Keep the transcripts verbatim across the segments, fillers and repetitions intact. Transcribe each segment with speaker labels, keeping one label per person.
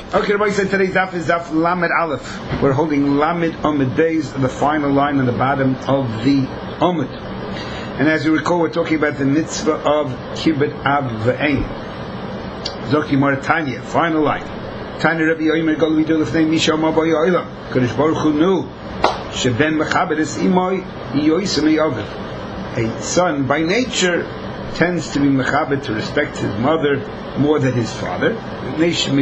Speaker 1: Okay, everybody said today's daf is daf Lamed Aleph. We're holding Lamed Amud Beis, the final line on the bottom of the Amud. And as you recall, we're talking about the mitzvah of Kibbut Av V'Ein. Zoki Maritania, final line. Tanya Rabbi Yomer Gol Vidul Lefnei Misha Maboy Oilam. Kodesh Baruch Hu knew Sheben Mechabed Es Imoy Yoisem Yoviv. A son by nature tends to be mechabed, to respect his mother more than his father. Rashi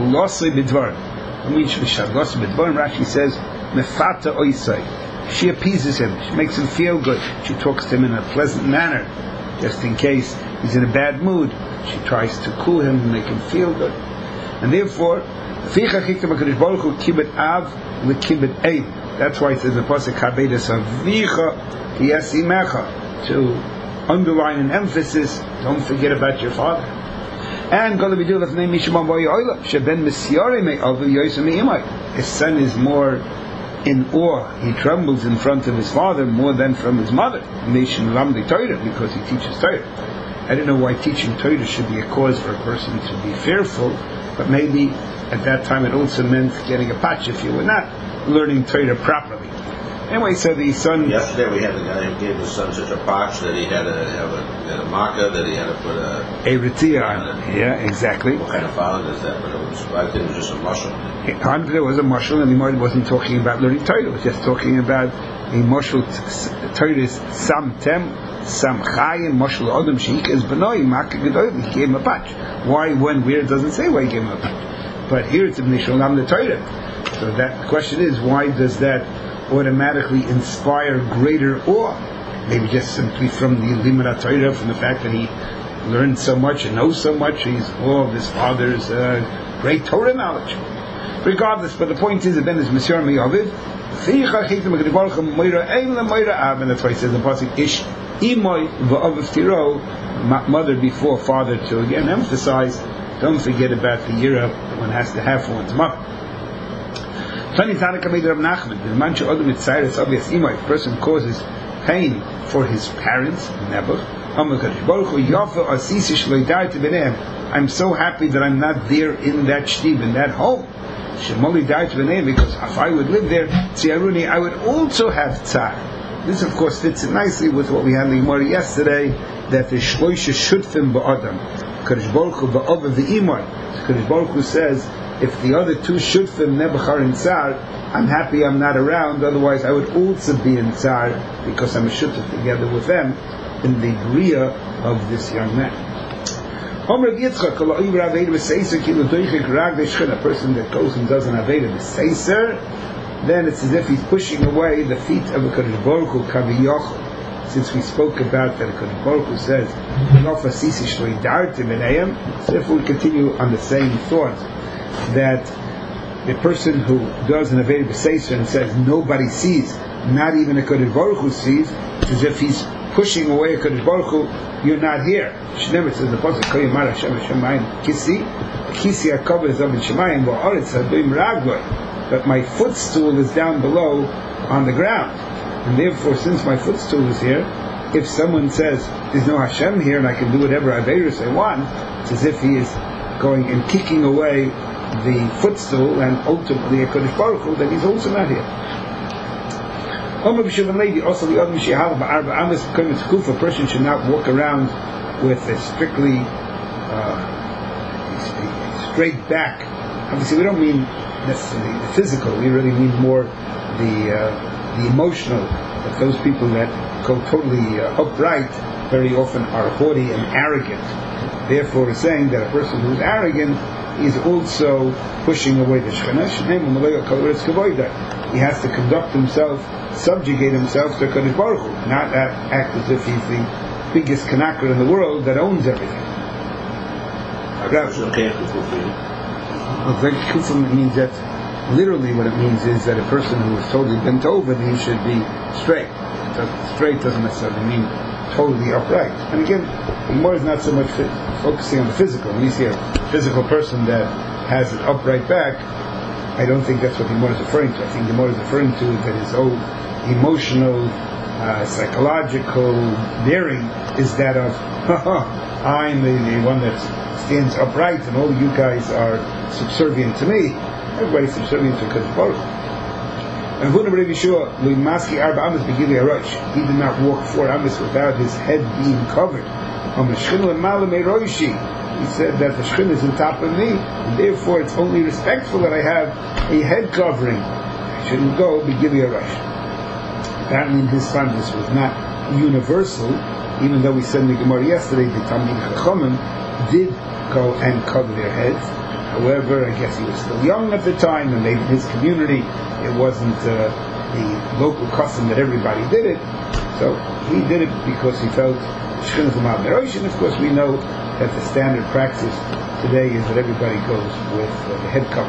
Speaker 1: says, Mefata oisai. She appeases him. She makes him feel good. She talks to him in a pleasant manner, just in case he's in a bad mood. She tries to cool him and make him feel good. And therefore, that's why it says in the pasuk Kabedas Avicha Yasimecha, to underline an emphasis, don't forget about your father. And his son is more in awe, he trembles in front of his father more than from his mother, because he teaches Torah. I don't know why teaching Torah should be a cause for a person to be fearful, but maybe at that time it also meant getting a patch if you were not learning Torah properly. Anyway, so the son...
Speaker 2: Yesterday we had a guy who gave his son such a patch that he had to have a, had a makkah, that he had to put a...
Speaker 1: A ritzia on it. Yeah, exactly.
Speaker 2: What kind of father is that? But it was, I think it was just a mushal.
Speaker 1: It was a mushal, and he wasn't talking about learning Torah. It was just talking about a mushal. Torah is sam tem, sam chayim, mushal adam sheik is benoi, makkah gedoy. He gave him a patch. Why, when, where, it doesn't say why he gave him a patch. But here it's a mishal lam the Torah. So that question is, why does that automatically inspire greater awe? Maybe just simply from the limud Torah, from the fact that he learned so much and knows so much. He's awe of his father's uh, great Torah knowledge. Regardless, but the point is that then is Mesiar Me'aviv. And that's why he says in the pasuk Ish Imoy V'Aviv Tiro, mother before father, to again emphasize, don't forget about the yira that one has to have for one's mother. A person causes pain for his parents, I'm so happy that I'm not there in that shtib, in that home. Because if I would live there, I would also have tzar. This of course fits in nicely with what we had in the Gemara yesterday, that the shloisha shutfim ba'adam, Kadosh Baruch Hu ba'av v'imay. Kadosh Baruch Hu says, if the other two shutfim nebuchar in tzar, I'm happy I'm not around, otherwise I would also be in tzar, because I'm a shutf together with them in the bria of this young man. A person that goes and does an aveda b'seiser, then it's as if he's pushing away the feet of a Kadosh Baruch Hu kaviyachol. Since we spoke about that, Kadosh Baruch Hu says, so if we continue on the same thought, that the person who does an aveda b'seiser and says nobody sees, not even a Kadosh Baruch Hu sees, it's as if he's pushing away a Kadosh Baruch Hu, you're not here. Shnever says the pasuk Koyimar Hashem Shemayim Kisi Kisi HaKavod is up in Shemayim Va'aretz Hadoim Ragloy, but my footstool is down below on the ground, and therefore since my footstool is here, if someone says there's no Hashem here and I can do whatever Aveirus I want, it's as if he is going and kicking away the footstool and ultimately a Kodesh Baruch Hu, that he's also not here. Also the other a person should not walk around with a strictly uh, straight back. Obviously we don't mean necessarily the physical, we really mean more the uh, the emotional, that those people that go totally uh, upright very often are haughty and arrogant. Therefore we're saying that a person who is arrogant is also pushing away the Shekhinah. He has to conduct himself, subjugate himself to Kadosh Baruch Hu, not act as if he's the biggest kanakar in the world that owns everything. Well, it means that literally what it means is that a person who is totally bent over, he should be straight. Straight doesn't necessarily mean totally upright. And again, the Gemara is not so much focusing on the physical. When you see a physical person that has an upright back, I don't think that's what the Gemara is referring to. I think the Gemara is referring to that his whole emotional, uh, psychological bearing is that of I'm the, the one that stands upright and all you guys are subservient to me. Everybody's subservient to Kadosh Baruch Hu. And Rabbi Yeshua, Maski Arba Amas Begili Arosh, he did not walk four Amas without his head being covered. On the Shechina Malam Eroshi, he said that the Shechina is on top of me, and therefore it's only respectful that I have a head covering. I shouldn't go Begili Arosh. Apparently in his time this was not universal, even though we said in the Gemara yesterday the Talmid Chachamim did go and cover their heads. However, I guess he was still young at the time, and maybe in his community it wasn't uh, the local custom that everybody did it. So he did it because he felt Shechina L'mal Merosh, and of course we know that the standard practice today is that everybody goes with uh, the head cover.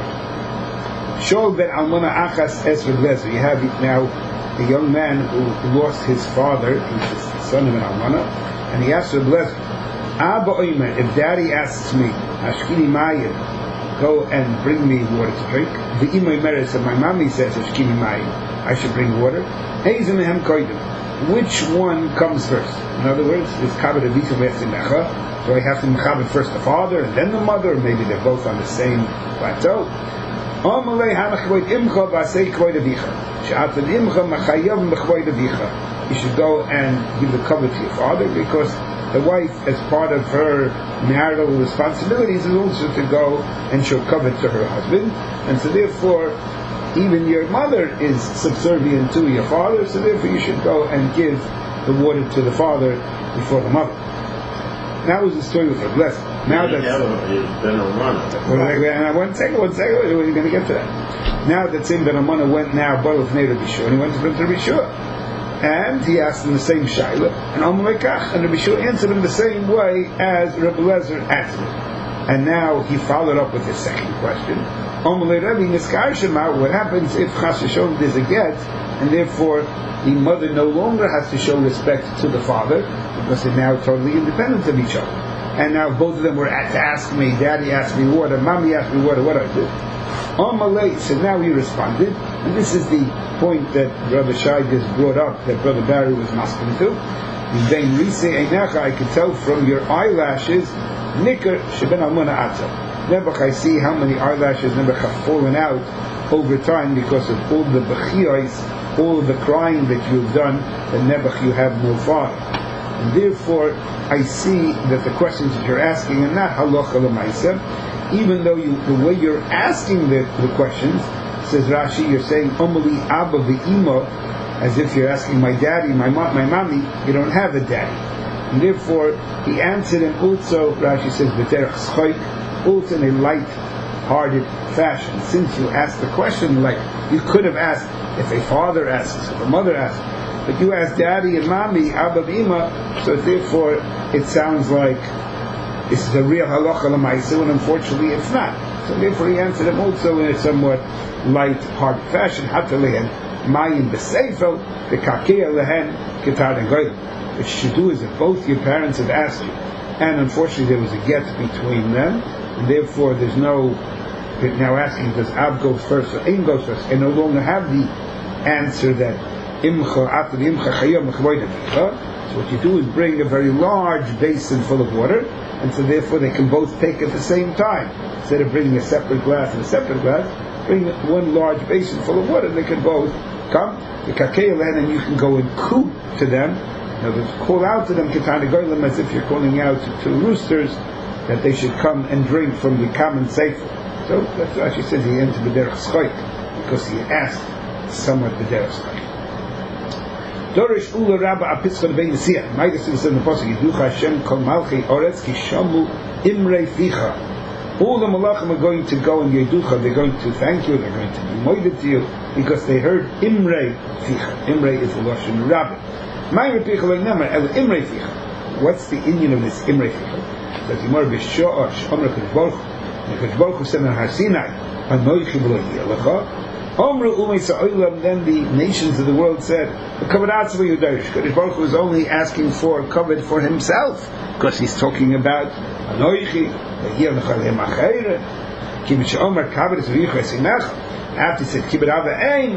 Speaker 1: Shol ben Almana Achas Esra Lezer. You have now a young man who lost his father, he's the son of an Almana, and he asked Reb Lezer, Abba Oimer, if daddy asks me, Ashkini Mayim, go and bring me water to drink. The Imay Meres, if my mommy says, Ashkini Mayim, I should bring water. Heizim Mehem Koidim. Which one comes first? In other words, is Kabbat Avisa V'Yatzimecha, so I have to Mechabit first the father and then the mother, or maybe they're both on the same plateau. Amalei Hanachvoid Imcha V'Asei Kvoid Avicha. She'atan Imcha Machayav Mechvoid Avicha. You should go and give the cover to your father, because the wife, as part of her marital responsibilities, is also to go and show cover to her husband, and so therefore even your mother is subservient to your father, so therefore you should go and give the water to the father before the mother. That was the story with her blessing. Now that's
Speaker 2: been a runner.
Speaker 1: One second, one second, we're going to get to that. Now that Sim Ben Amana went now, both Rabbi Yeshua, and he went to Rabbi Yeshua. And he asked him the same shaila, and Amalekach, and Rabbi Yeshua answered him the same way as Rabbi Lezer answered. And now he followed up with his second question. Amalei Rebbe Niskar Shema, what happens if Chas V'Sholom there's a get, and therefore the mother no longer has to show respect to the father, because they're now totally independent of each other. And now both of them were at to ask me, Daddy asked me water, Mommy asked me water, what do I do? Amalei, so now he responded, and this is the point that Brother Shai just brought up, that Brother Barry was masking to. I could tell from your eyelashes, Nikar Sheben Almana Atza. Nebuch, I see how many eyelashes Nebuch have fallen out over time because of all the bechiyos, all the crying that you've done, that Nebuch you have no father. And therefore, I see that the questions that you're asking are not halacha l'maisa, even though you, the way you're asking the, the questions, says Rashi, you're saying Omali Abba v'Ima, as if you're asking my daddy, my mo- my mommy. You don't have a daddy, and therefore he answered in also. Rashi says b'derech schoik, also in a light-hearted fashion. Since you asked the question, like you could have asked if a father asks, if a mother asks, but you asked daddy and mommy, Abba v'Ima, so therefore it sounds like this is a real halacha l'maisa, and unfortunately it's not. So therefore he answered him also in a somewhat light-hearted fashion. Hatta lehen mayim b'seifel v'kakeya lehen ketar negoyim. What you should do is if both your parents have asked you, and unfortunately there was a get between them, and therefore there's no now asking does Ab go first or Im goes first, and no longer have the answer that imcha after the imcha chayom mechvoid avicha. So what you do is bring a very large basin full of water, and so therefore they can both take at the same time. Instead of bringing a separate glass and a separate glass, bring one large basin full of water. They can both come the kakeilan, and you can go and coo to them. In other words, call out to them ketana goyim, as if you're calling out to two roosters that they should come and drink from the common sefer. So that's why she says he entered b'derech schoik, because he asked somewhat b'derech schoik. Dorish ula rabba apitzchon bein nesiyah. Ma'adas says in the pasuk, Yiducha Hashem kol malchei oretz ki shamu imrei ficha. All the malachim are going to go in Yeducha, they're going to thank you, they're going to be moided to you, because they heard Imrei Ficha. Imrei is the Lashon Rabbi. Ma'ir Ficha le'nemer, el Imrei Ficha. What's the Indian of this Imrei Ficha? That Yimar b'sho'osh, Omer Kodesh Baruch Hu, and Kodesh Baruch Hu said on Har Sinai, Anoichi v'lo yelecha, Omru umei sa'olam, then the nations of the world said, Kodesh Baruch Hu is only asking for covet for himself, because he's talking about Anoichi, after he said Kibbut Ava Ein,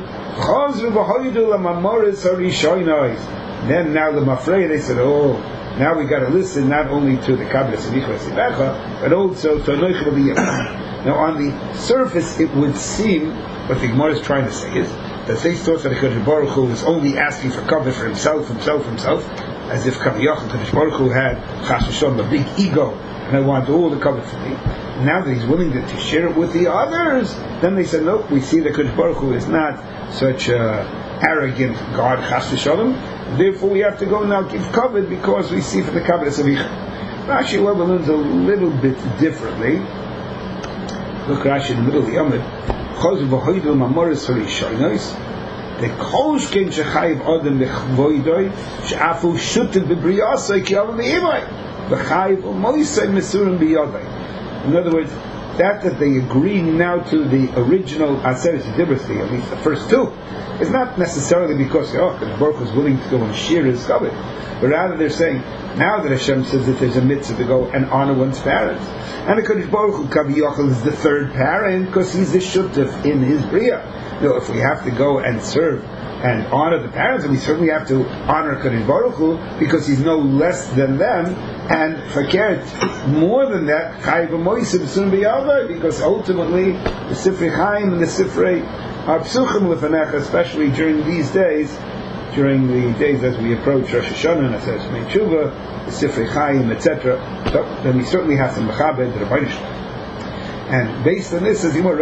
Speaker 1: then now the Mafrei, they said, oh, now we got to listen not only to the Kabbalah Sadiqa Sibacha, but also to Anoich B'Liyah. Now, on the surface, it would seem what the Gemara is trying to say is that they thought that HaKadosh Baruch Hu was only asking for cover for himself, himself, himself, as if Kaviyach HaKadosh Baruch Hu had Chas v'Shalom, a big ego, and I want all the cover for me. Now that he's willing to, to share it with the others, then they said, nope, we see that HaKadosh Baruch Hu is not such a arrogant God, Chas v'Shalom, therefore we have to go now give cover because we see for the cover of Savicha. Rashi Weber learns a little bit differently. Look, Rashi in the middle of the Yomid. Chos v'hoidel mamoris harishonos, the kolshkin shechayiv adam lechvoidoi, she'afu shutiv b'briyasoi ki avam v'imai, v'chayiv u'moisoi mesurim b'yodai. In other words, that that they agree now to the original Aseret Divrasi, at least the first two, is not necessarily because oh, the Baruch was willing to go and share his covet, but rather they're saying now that Hashem says that there's a mitzvah to go and honor one's parents, and the Kodesh Baruch Hu Kavi Yochel is the third parent because he's the shutef in his bria. You know, if we have to go and serve and honor the parents, and we certainly have to honor Kodesh Baruch Hu because he's no less than them, and fakert more than that, Chayiv Moisim soon be Yavai, because ultimately the Sifrei Chaim and the Sifrei are psuchim lefanecha, especially during these days, during the days as we approach Rosh Hashanah and Aseret Shmei Tshuva, the Sifrei Chaim, et cetera. So then we certainly have to mechabed the Rebbeinu Shalom. And based on this, as you know,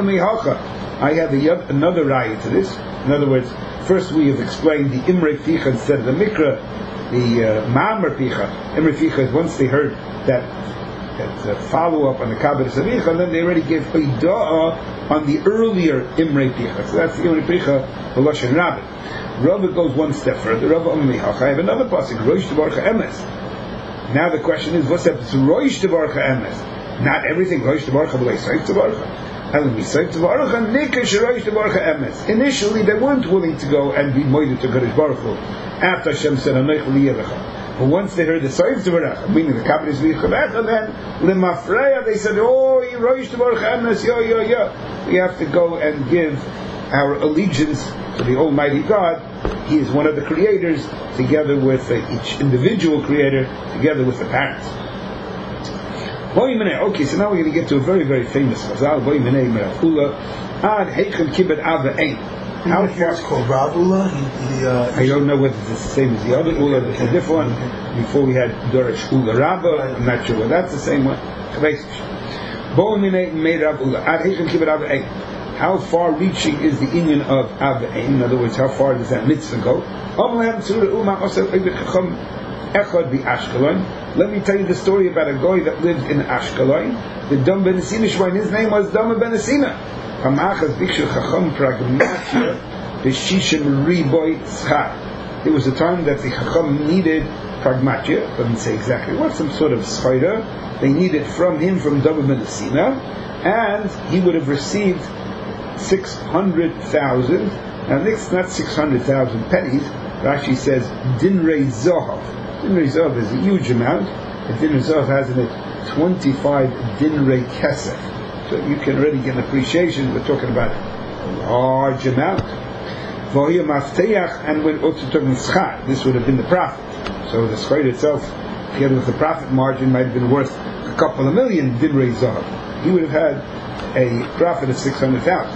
Speaker 1: I have a, another raya to this. In other words, first we have explained the Imrei Picha instead of the Mikra, the Ma'amar Picha. Imrei Picha is once they heard that that uh, follow up on the Kabbalah Savicha, and then they already gave Ida'ah on the earlier Imrei Picha. So that's the Imrei Picha, the Lashon Rabbit. Rabbi goes one step further. Rabbi Ammichach, I have another pasuk, Roish Tevarcha Emes. Now the question is, what's happens to Roish Tevarcha Emes? Not everything Roish Tevarcha, but Seif Tevarcha. And we Seif Tevarcha, Nikesh Roish Tevarcha Emes. Initially, they weren't willing to go and be moided to Kodesh Baruch Hu after Hashem said, Anoich Liyerecha. But once they heard the Seif Tevarcha, meaning the Kabbalah Zvichavecha, then Lemafreya, they said, oh, Roish Tevarcha Emes, yo, yo, yo. We have to go and give our allegiance to the Almighty God. He is one of the creators, together with uh, each individual creator, together with the parents. Okay, so now we're going to get to a very, very famous chazal. How far
Speaker 3: it's called Rav Ula? He, he, uh,
Speaker 1: I don't know whether it's the same as the other Ula, but a different one. Before we had Dorish Ula Rabba, I'm not sure whether that's the same one. How far reaching is the union of Av'ein? In other words, how far does that mitzvah go? Let me tell you the story about a guy that lived in Ashkelon. The Dam ben Asina Shvain, his name was Dam ben Asina. There was a time that the Chacham needed pragmatia, doesn't say exactly what, some sort of schayra. They needed from him, from Dam ben Asina, and he would have received six hundred thousand. Now this not six hundred thousand pennies. Rashi says dinrei zohav. Dinrei zohav is a huge amount. A dinrei zohav has in it twenty-five dinrei kesef. So you can already get an appreciation. We're talking about a large amount. V'hoya mafteach, and when also talking schar, this would have been the profit. So the schar itself, together with the profit margin, might have been worth a couple of million dinrei zohav. He would have had a profit of six hundred thousand.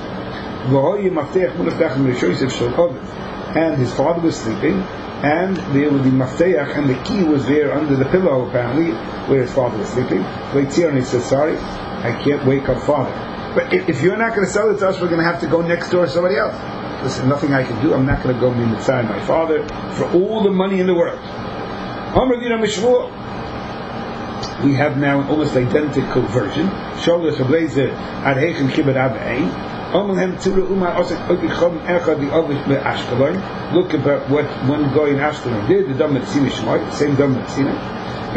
Speaker 1: And his father was sleeping, and there was the mafteach, and the key was there under the pillow, apparently, where his father was sleeping. So he says, sorry, I can't wake up father. But if, if you're not going to sell it to us, we're going to have to go next door to somebody else. Listen, nothing I can do. I'm not going to go inside my father for all the money in the world. We have now an almost identical version. Look about what one guy in Ashkelon did, the Dam Tzina Shmai, the same Dam Tzina.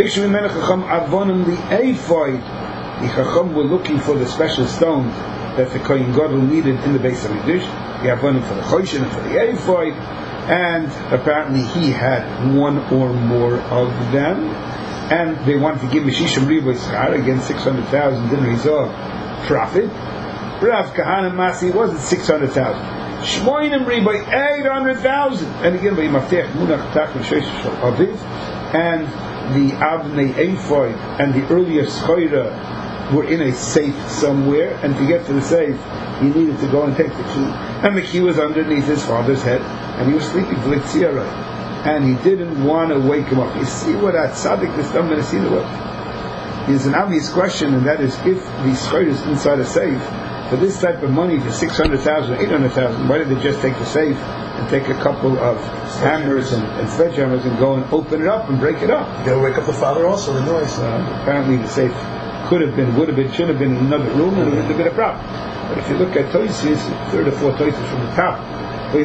Speaker 1: The Chacham were looking for the special stones that the Kohen Gadol needed in the Beis Hamikdash. The Avonim for the Choshen and for the Ephod, and apparently he had one or more of them. And they wanted to give Meshishim Riboy Schar, again six hundred thousand dinner of profit. Rav Kahana Masi wasn't six hundred thousand. Shmoinim Riboy eight hundred thousand. And again by Maftech Munach Tachon Sheish Aviv, and the Avnei Ephod and the earlier Schoira were in a safe somewhere, and to get to the safe, he needed to go and take the key. And the key was underneath his father's head, and he was sleeping, and he didn't want to wake him up. You see what a tzaddik is done to see the world. There's an obvious question, and that is, if the schar is inside a safe, for this type of money, for six hundred thousand or eight hundred thousand, why did they just take the safe and take a couple of hammers and, and sledgehammers and go and open it up and break it up?
Speaker 3: You gotta wake up the father also, the noise.
Speaker 1: Uh, apparently the safe could have been, would have been, should have been in another room, and it would have been a problem. But if you look at Toysis, third or fourth Toysis from the top, in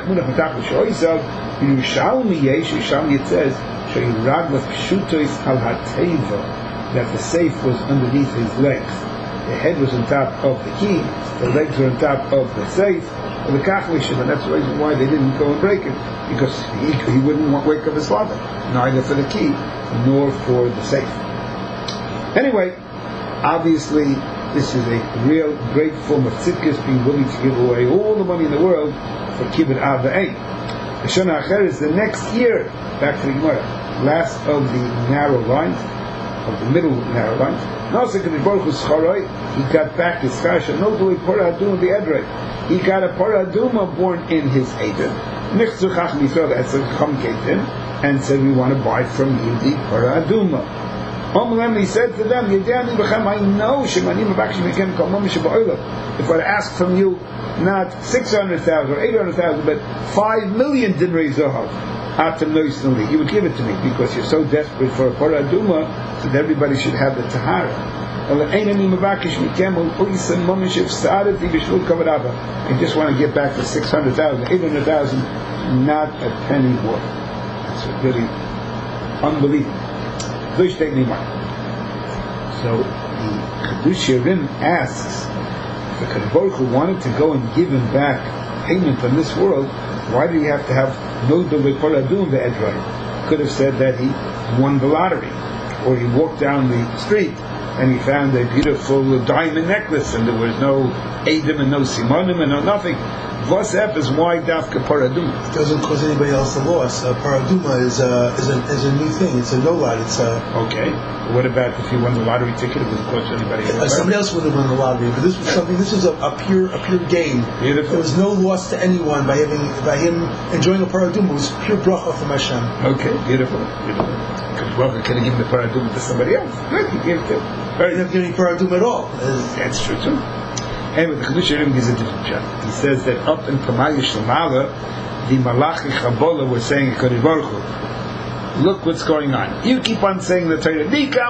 Speaker 1: Yerushalmi Yesh, Yerushalmi it says, that the safe was underneath his legs. The head was on top of the key, the legs were on top of the safe, of the kachlishin, and that's the reason why they didn't go and break it, because he, he wouldn't want to wake up his father, neither for the key, nor for the safe. Anyway, obviously, this is a real great form of tzidkis, being willing to give away all the money in the world for kibbut av v'ein. The Shana Acher is the next year, back to the Gemara, last of the narrow lines, of the middle narrow lines. He got back his kasha, no do a paraduma the edrei. He got a paraduma born in his eder. Nichzu chacham Yisrael etzach came in and said, we want to buy from you the paraduma. He said to them, I know if I ask from you not six hundred thousand or eight hundred thousand, but five million dinrei zahav, you would give it to me, because you're so desperate for a paraduma, so that everybody should have the tahara. I just want to get back to six hundred thousand, eight hundred thousand, not a penny more. That's really unbelievable. So the Kadush Yerim asks, if the Kadosh Baruch Hu wanted to go and give him back payment on this world, why did he have to have no paradum ve'edrei? Could have said that he won the lottery, or he walked down the street and he found a beautiful diamond necklace, and there was no Adam and no Simonim and no nothing. Vosef is why dafka paraduma.
Speaker 3: It doesn't cause anybody else a loss. Uh, paraduma is a, is, a, is a new thing. It's a no lot. It's a
Speaker 1: okay. What about if you won the lottery ticket? It doesn't cost anybody else.
Speaker 3: Uh, somebody else would have won the lottery, but this was something. This is a, a pure a pure gain.
Speaker 1: Beautiful.
Speaker 3: There was no loss to anyone by having by him enjoying a paraduma. It was pure bracha from Hashem.
Speaker 1: Okay, beautiful, beautiful. Because well, could have given the paraduma to somebody else. Good, he gave it to him.
Speaker 3: He didn't have any paraduma at all.
Speaker 1: That's true too. Anyway, the Kadosh Yerim gives a different shot. He says that up in Pamayish Lamala, the Malachi Chabola were saying, Kadosh Baruch Hu, look what's going on. You keep on saying the Torah,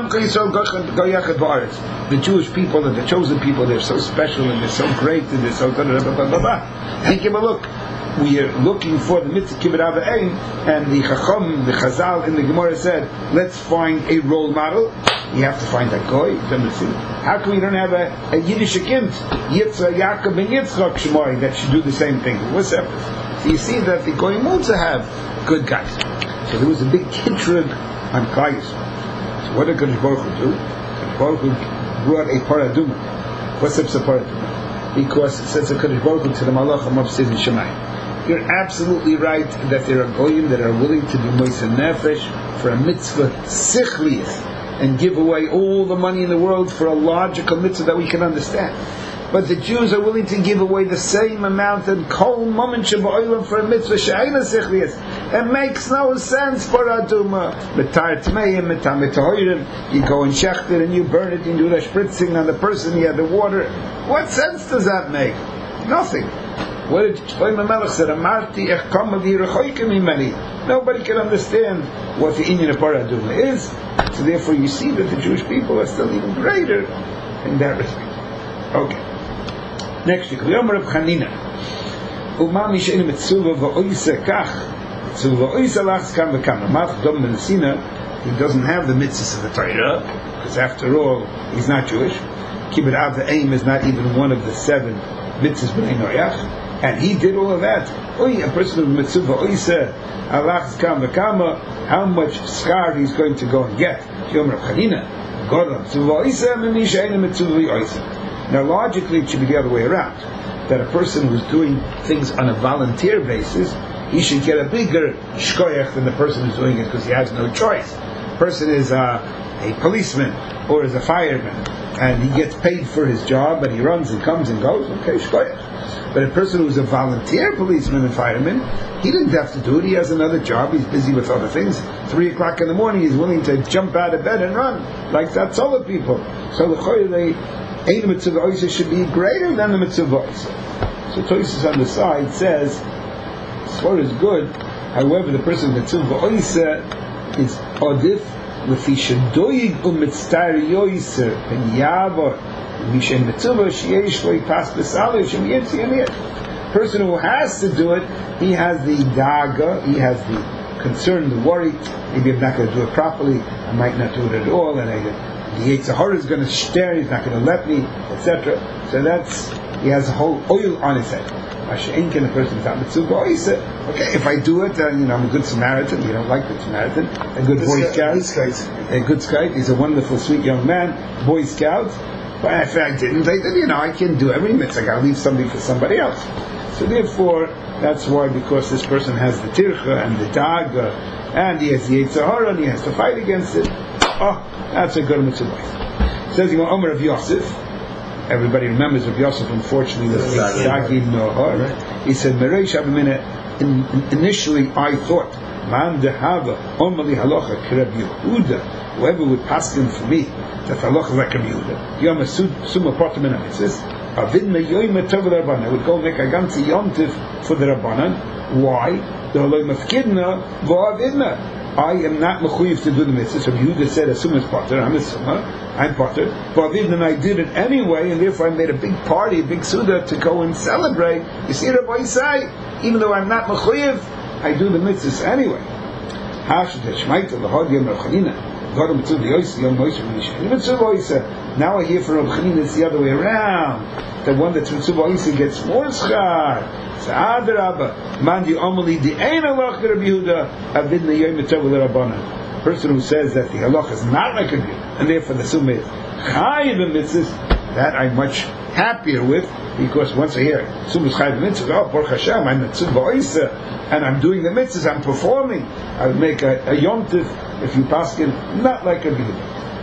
Speaker 1: the Jewish people and the chosen people, they're so special and they're so great and they're so good, blah, blah, blah, blah. And give a look. We are looking for the mitzvah kibbut av v'ein, and the Chacham, the Chazal in the Gemara said, let's find a role model. You have to find a goy. How come we don't have a, a Yiddish kind, Yitzhak, Yaakov, and Yitzchak Shemai that should do the same thing? What's that? So you see that the goyim also have good guys. So there was a big kitrug on Klai. So what did Kadosh Baruch Hu do? Kadosh Baruch Hu brought a paraduma. What's up a paraduma? Because it says a Kadosh Baruch Hu to the Malachim of Sidin Shemayim. You're absolutely right that there are goyim that are willing to do moisa nefesh for a mitzvah sichliyah and give away all the money in the world for a logical mitzvah that we can understand. But the Jews are willing to give away the same amount and kol moment sheba'olam for a mitzvah she'ayna sichliyah. It makes no sense for aduma. Metar tmeim, metar metahoyrim. You go and shecht it and you burn it and you do the spritzing on the person. You have the water. What sense does that make? Nothing. What did Shlomo Melech said? Amarti echkam v'yirechoykem imani. Nobody can understand what the inyan of paraduma is. So therefore, you see that the Jewish people are still even greater in that respect. Okay. Next, Yom Rav Chanina. Uma mishein mitzuva v'oisa kach. Mitzuva v'oisa lachs kam v'kam. Amach dom menesina. He doesn't have the mitzvahs of the Torah, because after all, he's not Jewish. Kibbut av v'ein is not even one of the seven mitzvahs b'nei Noach. And he did all of that. Oy, a person of mitzvah oisa, alachs kam v'kama, how much schar he's going to go and get. Yom Rav Chanina, Godam, mitzvah oisa, menisha ena mitzvah oisa. Now logically it should be the other way around. That a person who's doing things on a volunteer basis, he should get a bigger shkoyach than the person who's doing it because he has no choice. The person is a, a policeman or is a fireman, and he gets paid for his job, and he runs and comes and goes, okay, shkoyach. But a person who's a volunteer policeman and fireman, he didn't have to do it. He has another job. He's busy with other things. Three o'clock in the morning, he's willing to jump out of bed and run, like that other people. So the Ein Mitzvah Oisa should be greater than the Mitzvah Oisa. So Tosfos on the side says, Svara is good. However, the person Mitzvah Oisa is Odif Lefi Shedoyig Umitztar Yoiser Ben Yavor Mishen Mitzvah Sheyesh Lo Yipas B'Saleh Shem Yitzi Yamir. Person who has to do it, he has the daga, he has the concern, the worry. Maybe I'm not going to do it properly. I might not do it at all, and I, the Yetzer Hara is going to stare. He's not going to let me, et cetera. So that's he has a whole oil on his head. Mashiach, the person without mitzvah, okay, if I do it, then you know I'm a good Samaritan. You don't like good Samaritan, a good Boy Scout, a good Scout. He's a wonderful, sweet young man, Boy Scout. But if I didn't, I did, you know, I can do every mitzvah. I got to leave something for somebody else. So therefore, that's why, because this person has the tircha and the daga, and he has the Yetzer Hara, and he has to fight against it. Oh, that's a good mitzvah. Says you Omer of Yosef. Everybody remembers Rav Yosef, unfortunately, was Sagi Nohar. He said, Mereish Abimina, initially I thought, Man dehava, Omali halacha, Kerab Yehuda, whoever would pass him for me, that halacha like Kerab Yehuda, Yom Suma Potem in Amitzis, Avidna Yoyma Tov Rabbanan, I would go make a ganzi yomtiv for the Rabbanan. Why? The Haloi Mafkidna, V'avidna. I am not mechuyev to do the mitzvah. So Yehuda said, as soon as Potter, I'm a Summa, I'm Potter. But then I did it anyway, and therefore I made a big party, a big suda to go and celebrate. You see, Rabbi say, even though I'm not mechuyev, I do the mitzvahs anyway. Now I hear from Rabbi Chanina it's the other way around. The one that's mitzvah oisa gets more schar. A person who says that the halach is not like a Rabbi Yehuda, and therefore the summa is chayiv mitzvahs, that I'm much happier with, because once I hear summa is chayiv mitzvahs, oh, Baruch Hashem, I'm mitzvah oisa, and I'm doing the mitzvahs, I'm performing. I would make a, a yomtiv if you paskin not like a Rabbi Yehuda.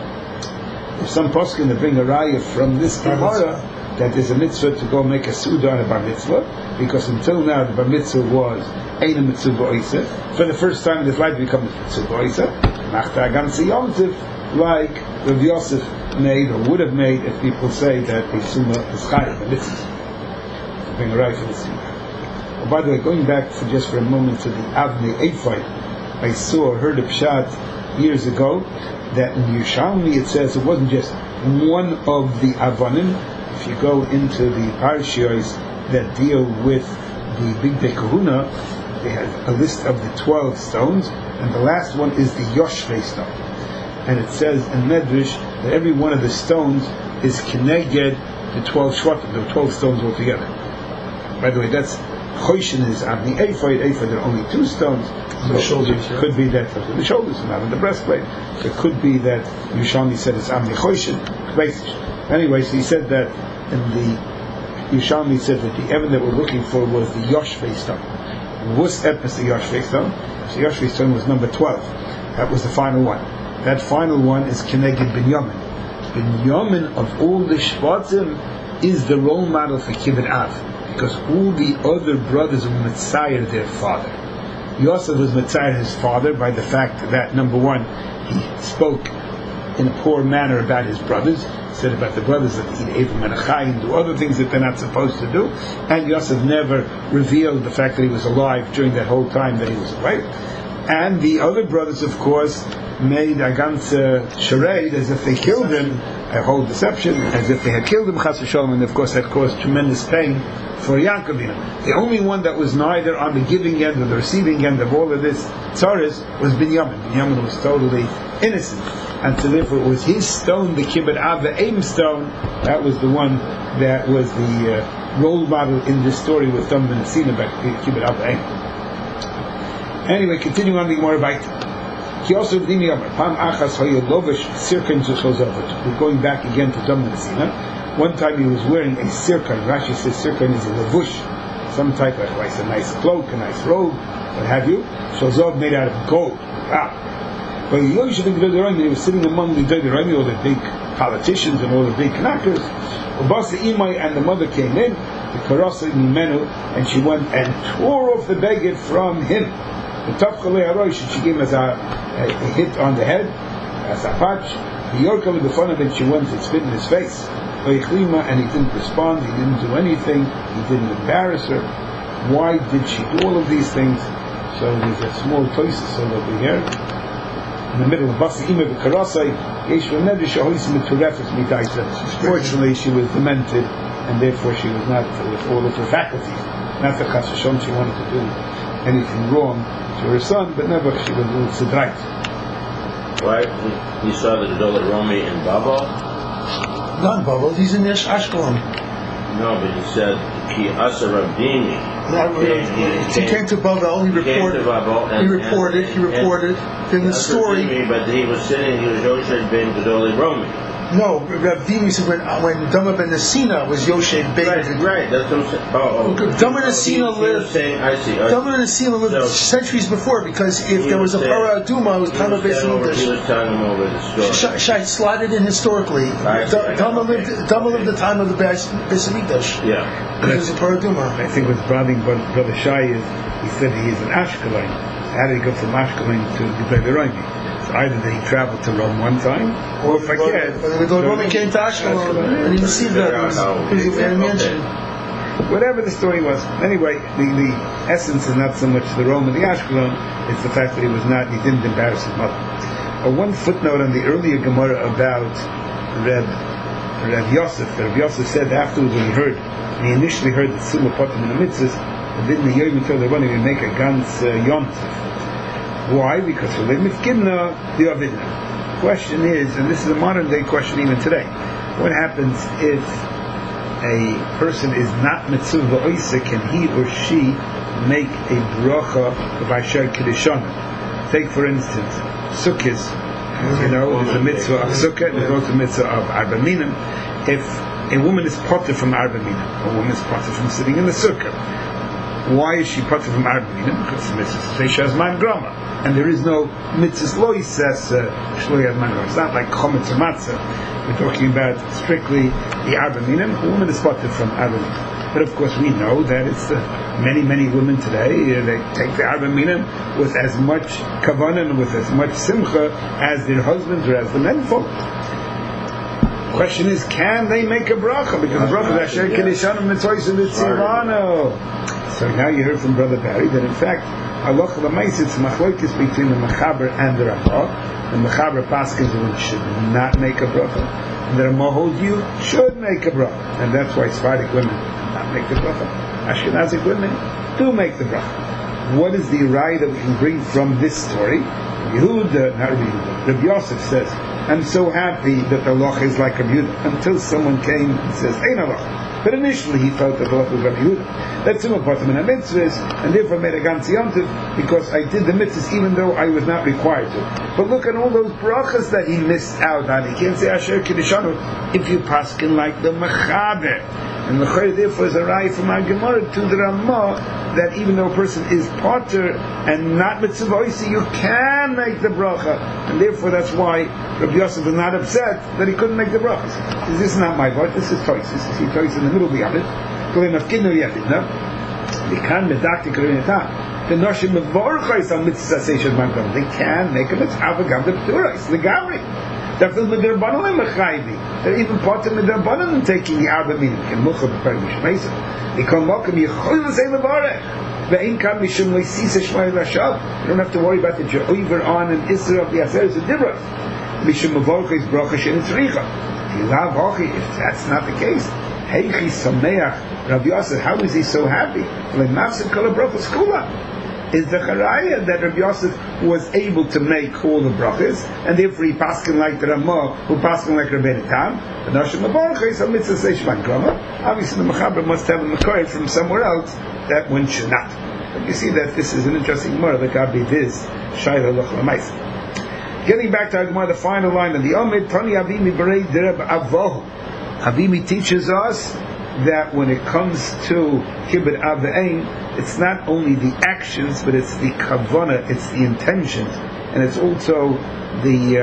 Speaker 1: If some paskin that bring a raya from this Gemara that there's a mitzvah to go make a suda on a bar mitzvah, because until now the bar mitzvah was ein mitzvah oisa. For the first time in his life it becomes mitzvah oisa. Machta ganzi yomtiv, like Rav Yosef made or would have made if people say that the summa is chayav, the mitzvah. Bring a raya for the summa. Oh, by the way, going back for just for a moment to the Avnei Ephraim, I saw, heard a pshat years ago that in Yerushalmi it says it wasn't just one of the Avanim. If you go into the parashiyos that deal with the Big Day Kahuna, they have a list of the twelve stones, and the last one is the Yoshvei stone. And it says in Medrash that every one of the stones is Keneged the twelve Shvatim, the twelve stones altogether. By the way, that's Choshen is Avnei Ephod, Ephod there are only two stones. So the shoulders, it could be that the shoulders are not in the breastplate. It could be that Yerushalmi said it's Avnei Choshen. Anyway, so he said that in the Yerushalmi said that the evidence that we're looking for was the Yoshvei stone. What's epis the Yoshvei stone? So the Yoshvei stone was number twelve. That was the final one. That final one is Keneged Binyamin. Binyamin of all the Shvatim is the role model for Kibbutz Av, because all the other brothers were Mitzayir their father. Yosef was Mitzayir his father by the fact that, number one, he spoke in a poor manner about his brothers. He said about the brothers that they eat Avim and Achai and do other things that they're not supposed to do. And Yosef never revealed the fact that he was alive during that whole time that he was away. And the other brothers, of course, made a ganze charade as if they killed him, a whole deception, as if they had killed him, Chas v'sholom, and of course that caused tremendous pain for Yaakov. The only one that was neither on the giving end or the receiving end of all of this tzaras was Binyamin. Binyamin was totally innocent, and so therefore it was his stone, the Kibbutz Av, the Aim stone, that was the one that was the uh, role model in this story with Tom ben Sina about Kibbutz Av, the Aim. Anyway, continuing on the Gemara Baita. We're going back again to Tom ben Sina. One time he was wearing a sirkan. Rashi says sirkan is a levush, some type of like a nice cloak, a nice robe, what have you. Shozov made out of gold. Wow. But he was sitting among the Doideromi, all the big politicians and all the big knackers. Ubasa Imai, and the mother came in, the Karasa Mimenu, and she went and tore off the beged from him. The Tafkale Arosh, she gave him as a, a, a hit on the head, as a patch. The Yorka with the fun of it, she went and spit in his face. And he didn't respond, he didn't do anything, he didn't embarrass her. Why did she do all of these things? So there's a small toises over here. In the middle of Basi Ima V'Karasai, fortunately she was demented, and therefore she was not with all of her faculties. Not that Chas V'Shalom she wanted to do anything wrong to her son, but never, she was a little sidrait.
Speaker 2: Why? He saw the Gedolei Romi in Babel?
Speaker 3: Not Babel, he's in Yesh Ashkelon.
Speaker 2: No, but he said, Ki Asa Rabdini.
Speaker 3: He came to Babel, he reported, he reported, he reported, then the story.
Speaker 2: But he was sitting, he was Yoshed ben Gedolei Romi.
Speaker 3: No, Rav Dimi said when, when Dama ben Nesina was Yoshed ben.
Speaker 2: Right, right, that's what I'm saying. Oh, oh.
Speaker 3: Dama ben Nesina lived,
Speaker 2: saying, I see, I see.
Speaker 3: Dama ben Nesina lived so, centuries before, because if there was, was a Para Aduma, it was Dama ben Nesina.
Speaker 2: He was telling him over the story.
Speaker 3: Shai slotted in historically. Dama lived, Dama lived the time of the Beis Hamikdash.
Speaker 2: Yeah.
Speaker 3: It was a Para Aduma.
Speaker 1: I think what's bothering Brother Shai is, he said he is an Ashkelon. How did he go from Ashkelon to Gedolei Romi? Either that he traveled to Rome one time, or if I can,
Speaker 3: the Roman came to Ashkelon and he received that. He was a mention.
Speaker 1: Whatever the story was, anyway, the, the essence is not so much the Rome and the Ashkelon; it's the fact that he was not, he didn't embarrass his mother. Uh, one footnote on the earlier Gemara about Reb Reb Yosef. Reb Yosef said afterwards when he heard, when he initially heard that Suma Potem in the mitzvahs, and didn't the Yom Tov running and make a ganz uh, yontif. Why? Because for the mitzvah, the avidna. Question is, and this is a modern day question even today, what happens if a person is not mitzvah oisa? Can he or she make a bracha of Asher Kedishana? Take for instance, Sukkot. You know, there's a mitzvah of Sukkot, and there's also a mitzvah of Arba Minim. If a woman is potter from Arba Minim, a woman is potter from sitting in the Sukkah. Why is she potter from Arba Minim? Because the mitzvah says she has man grama. And there is no mitzvah loy says shloy admano. It's not like chometz or matzah. We're talking about strictly the arba minim. A woman is spotted from arba minim. But of course we know that it's the many many women today. Uh, they take the arba minim with as much kavanah and with as much simcha as their husbands or as the men folk. The question is, can they make a bracha? Because the bracha is asher kedishanu mitzvahs v'tzivano. So now you heard from Brother Barry that in fact, Allah l'mais, it's machlokes between the Mechaber and the Ramah. The Mechaber paskins that one should not make a bracha, and the Ramah holds you should make a bracha, and that's why Sephardic women not make the bracha. Ashkenazic women do make the bracha. What is the raya that we can bring from this story? Yehuda, not Rabbi Yehuda, Rabbi Yosef says, I'm so happy that the halacha is like Rabbi Yehuda, until someone came and says, Ein halacha. But initially he felt that the halacha was Rabbi Yehuda. That's him apart from the mitzvahs, and therefore made a ganz yontiv, because I did the mitzvahs even though I was not required to. But look at all those brachas that he missed out on. He can't say Asher Kedishanu if you paskin like the Mechaber. And the Chayr therefore is a raya from our Gemara to the Ramah that even though a person is potter and not mitzvah oisi, you can make the bracha, and therefore that's why Rabbi Yosef was not upset that he couldn't make the brachas. This is not my voice. This is Toys. This is Toys in the middle behind it. They can medakti k'rinetah. The noshim mevorchos on mitzvah seishad makom. They can make a mitzvah avagam the pturais the gamri. They're filled with their banon and mechayvi. They're even part of their banon and taking the arba minim. Can mucha b'per mishmeisa. They come mokum yichol l'sei levarech. Ve'in kam mishum le'sisa shmai l'ashav. You don't have to worry about the je'over on and isra of the aseres of dibros. Mishum mevorchos bracha shen etzricha. Tilav hochi. If that's not the case, heichi sameach Rabbi Yosef. How is he so happy? Le'nafsim kol ha'brachos kula. Is the charaya that Rabbi Yosef was able to make all the brachas, and therefore he paskin like the Ramah, who paskin like Rabbeinu Tam. The Nashim Mabaruch is a mitzvah seishman grama. Obviously, the Mechaber must have a mekoy from somewhere else that one should not. But you see that this is an interesting Gemara. The Gabi Viz Shayla Loch Lamaisa. Getting back to our Gemara, the final line of the Omid Tani Avimi Berei Dereb Avohu. Avimi teaches us that when it comes to Kibbut Av Ve'ein, it's not only the actions, but it's the kavanah, it's the intentions, and it's also the uh,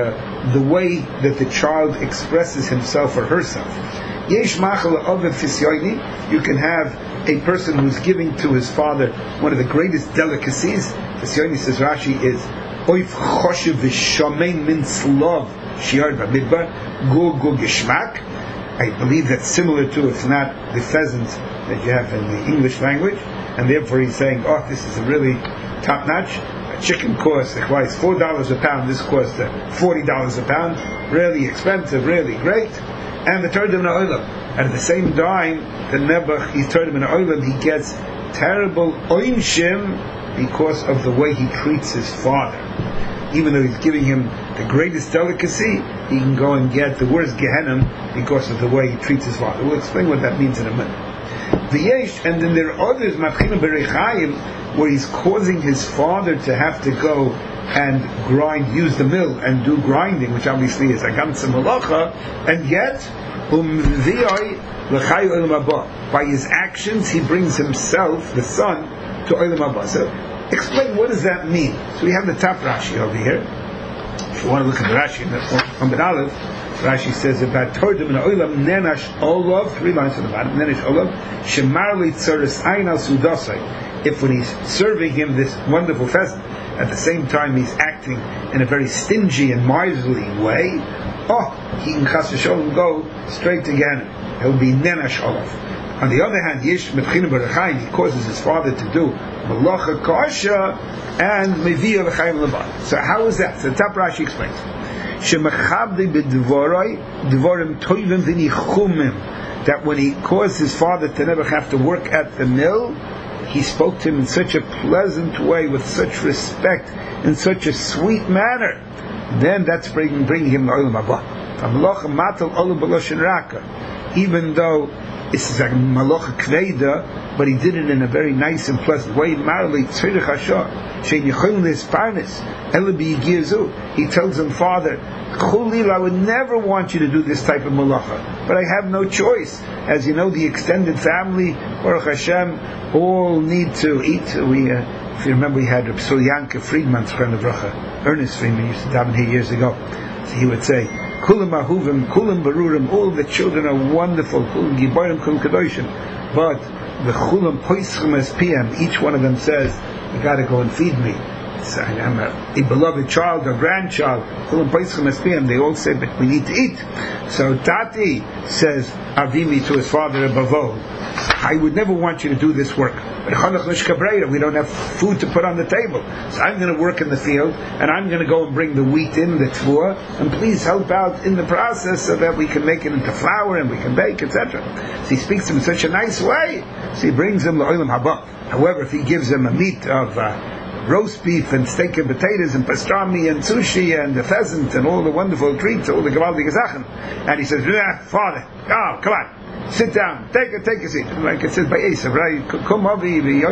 Speaker 1: the way that the child expresses himself or herself. Yesh machal ovev fisyoini, you can have a person who's giving to his father one of the greatest delicacies. Fisyoini, says Rashi, is oif choshev v'shamein min slav shiar b'midbar go go geshmak. I believe that's similar to, if not the pheasant that you have in the English language, and therefore he's saying, oh, this is a really top notch. A chicken costs like four dollars a pound. This costs forty dollars a pound. Really expensive, really great. And the Torah in Olam. And at the same time, the Nebuch, he's Torah in Olam, he gets terrible oinshim because of the way he treats his father. Even though he's giving him the greatest delicacy, he can go and get the worst Gehenna because of the way he treats his father. We'll explain what that means in a minute. The Yesh, and then there are others, Machina Berechaim, where he's causing his father to have to go and grind, use the mill and do grinding, which obviously is a ganze malacha, and yet, by his actions, he brings himself, the son, to Olam Haba. So, explain, what does that mean? So we have the top Rashi over here. If you want to look at the Rashi in the Amud Aleph, Rashi says about Tordim and Olam Nenash Olav, three lines from the bottom, Nenash Olav, Shemar li tzaris ayin al sudasai. If when he's serving him this wonderful pheasant, at the same time he's acting in a very stingy and miserly way, oh, he can chas v'sholem go straight to Gehenna. He'll be Nenash Olav. On the other hand, Yesh Mevchina Berachayim, he causes his father to do Malacha Kasha and Meviyah L'chaim Laban. So how is that? So the top Rashi explains. Shemachabdi b'dvoroi dvorim toivim v'nichumim, that when he caused his father to never have to work at the mill, he spoke to him in such a pleasant way, with such respect, in such a sweet manner. Then that's bringing, bringing him to Olam Haba. Even though it's like Malacha Kveda, but he did it in a very nice and pleasant way. He tells him, Father, I would never want you to do this type of malacha, but I have no choice. As you know, the extended family, Baruch Hashem, all need to eat. We, uh, if you remember, we had Rebbe Yanka Friedman's friend of Bracha, Ernest Friedman, used to daven here years ago. So he would say, Kulam ahuvim, kulam barurim, all the children are wonderful, kulam giborim, kulam kadoshim, but the kulam poischem es pm, each one of them says, you got to go and feed me. So I'm a, a beloved child or grandchild, kulam poischem es pm, they all say, but we need to eat. So Tati says, Avimi to his father, Bavo, I would never want you to do this work, but we don't have food to put on the table, so I'm going to work in the field, and I'm going to go and bring the wheat in, the tfuah, and please help out in the process so that we can make it into flour and we can bake, et cetera. So he speaks to him in such a nice way, so he brings him the Olam Haba. However, if he gives him a meat of uh, roast beef and steak and potatoes and pastrami and sushi and the pheasant and all the wonderful treats, all the gewaldige Sachen, and he says, Father, oh, come on, sit down, take a take a seat, like it says by Esav, right? Come over,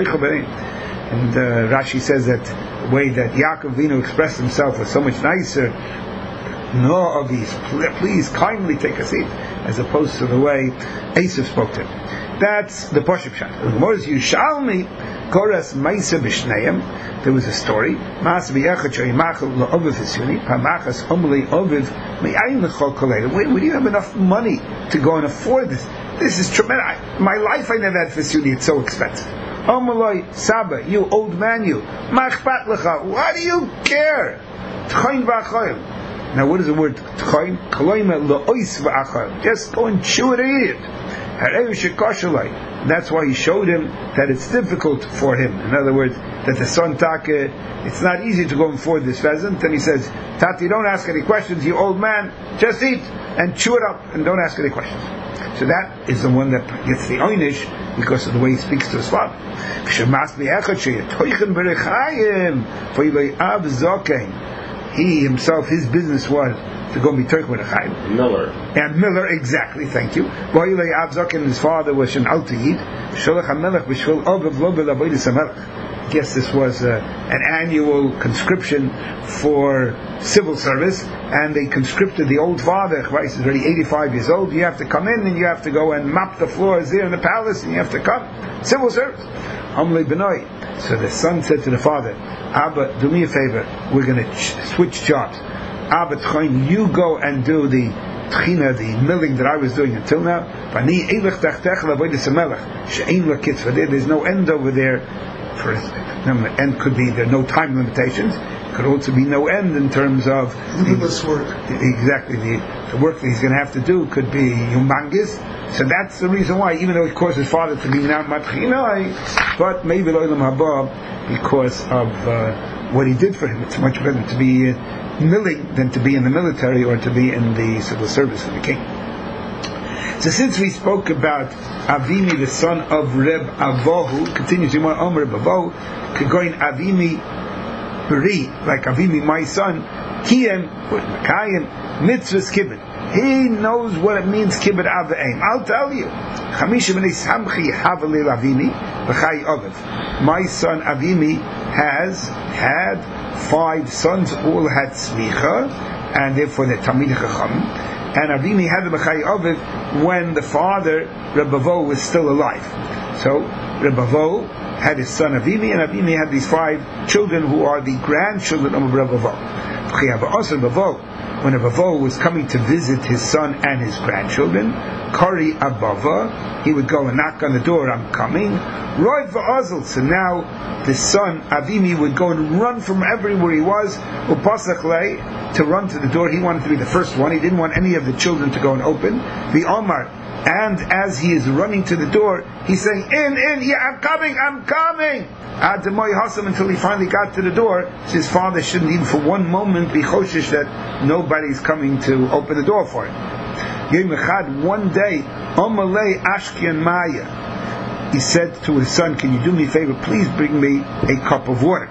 Speaker 1: and uh, Rashi says that the way that Yaakov Avinu expressed himself was so much nicer. No, Avis, please kindly take a seat, as opposed to the way Esav spoke to him. That's the Poshup Shach. The Gemara is Yushalmi Koras Maisa B'Shneim. There was a story. Mas v'yachad shoymachal la'oviv hisyuni pamachas omli oviv me'ayin l'chol koleil. Where do you have enough money to go and afford this? This is tremendous. My life I never had fisyuni. It's so expensive. Omaloi Saba, you old man, you. Machpat lecha. Why do you care? Tchoin v'achoyim. Now, what is the word tchoin? Koloime la'ois v'achoyim. Just go and chew it and eat it. That's why he showed him that it's difficult for him. In other words, that the son Taka, it's not easy to go and afford this pheasant. And he says, Tati, don't ask any questions, you old man, just eat and chew it up and don't ask any questions. So that is the one that gets the oynish because of the way he speaks to his father. He himself, his business was to go and be Turk with a Chaim.
Speaker 2: Miller.
Speaker 1: And Miller, exactly, thank you. Boilei Avzok and his father was an Altayid. Sholach HaMelech B'Shvil Ovev Lo B'Lavoidis HaMelech. I guess this was uh, an annual conscription for civil service, and they conscripted the old father. Christ is already eighty-five years old. You have to come in and you have to go and mop the floors there in the palace, and you have to come. Civil service. Amlei B'noi. So the son said to the father, Abba, do me a favor, we're going to ch- switch jobs. Abba Tchoin, you go and do the tchina, the milling that I was doing until now. There's no end over there. For end could be there are no time limitations. Could also be no end in terms of
Speaker 3: limitless work.
Speaker 1: Exactly, the, the work that he's going to have to do could be humongous. So that's the reason why, even though it caused his father to be now matchinai, but maybe lo'olam haba because of uh, what he did for him. It's much better to be uh, milling than to be in the military or to be in the civil service of the king. So since we spoke about Avimi, the son of Reb Avohu, continues in one Omer Reb Avohu, Kegoin Avimi Beri, like Avimi, my son, Kiyem, Makayim, Mitzvahs Kibbut. He knows what it means, Kibbut Avim. I'll tell you. Chamisha b'nei Samchi Havalil Avimi, B'chai Ovev. My son Avimi has had five sons, all had Smicha, and therefore they're Talmidei Chacham. And Avimi had the B'chai Ovev when the father, Reb Avohu, was still alive. So, Reb Avohu had his son Avimi, and Avimi had these five children who are the grandchildren of Reb Avohu. When Reb Avohu was coming to visit his son and his grandchildren, Kari Abava, he would go and knock on the door, I'm coming. Roy v'azl. So now the son Avimi would go and run from everywhere he was, upasachle, to run to the door. He wanted to be the first one. He didn't want any of the children to go and open. The Omar, and as he is running to the door, he's saying, in, in, yeah, I'm coming, I'm coming. Ademoy Hassam, until he finally got to the door. So his father shouldn't even for one moment be choshish that nobody's coming to open the door for him. One day, Omalei Ashkian Maya, he said to his son, can you do me a favor, please bring me a cup of water.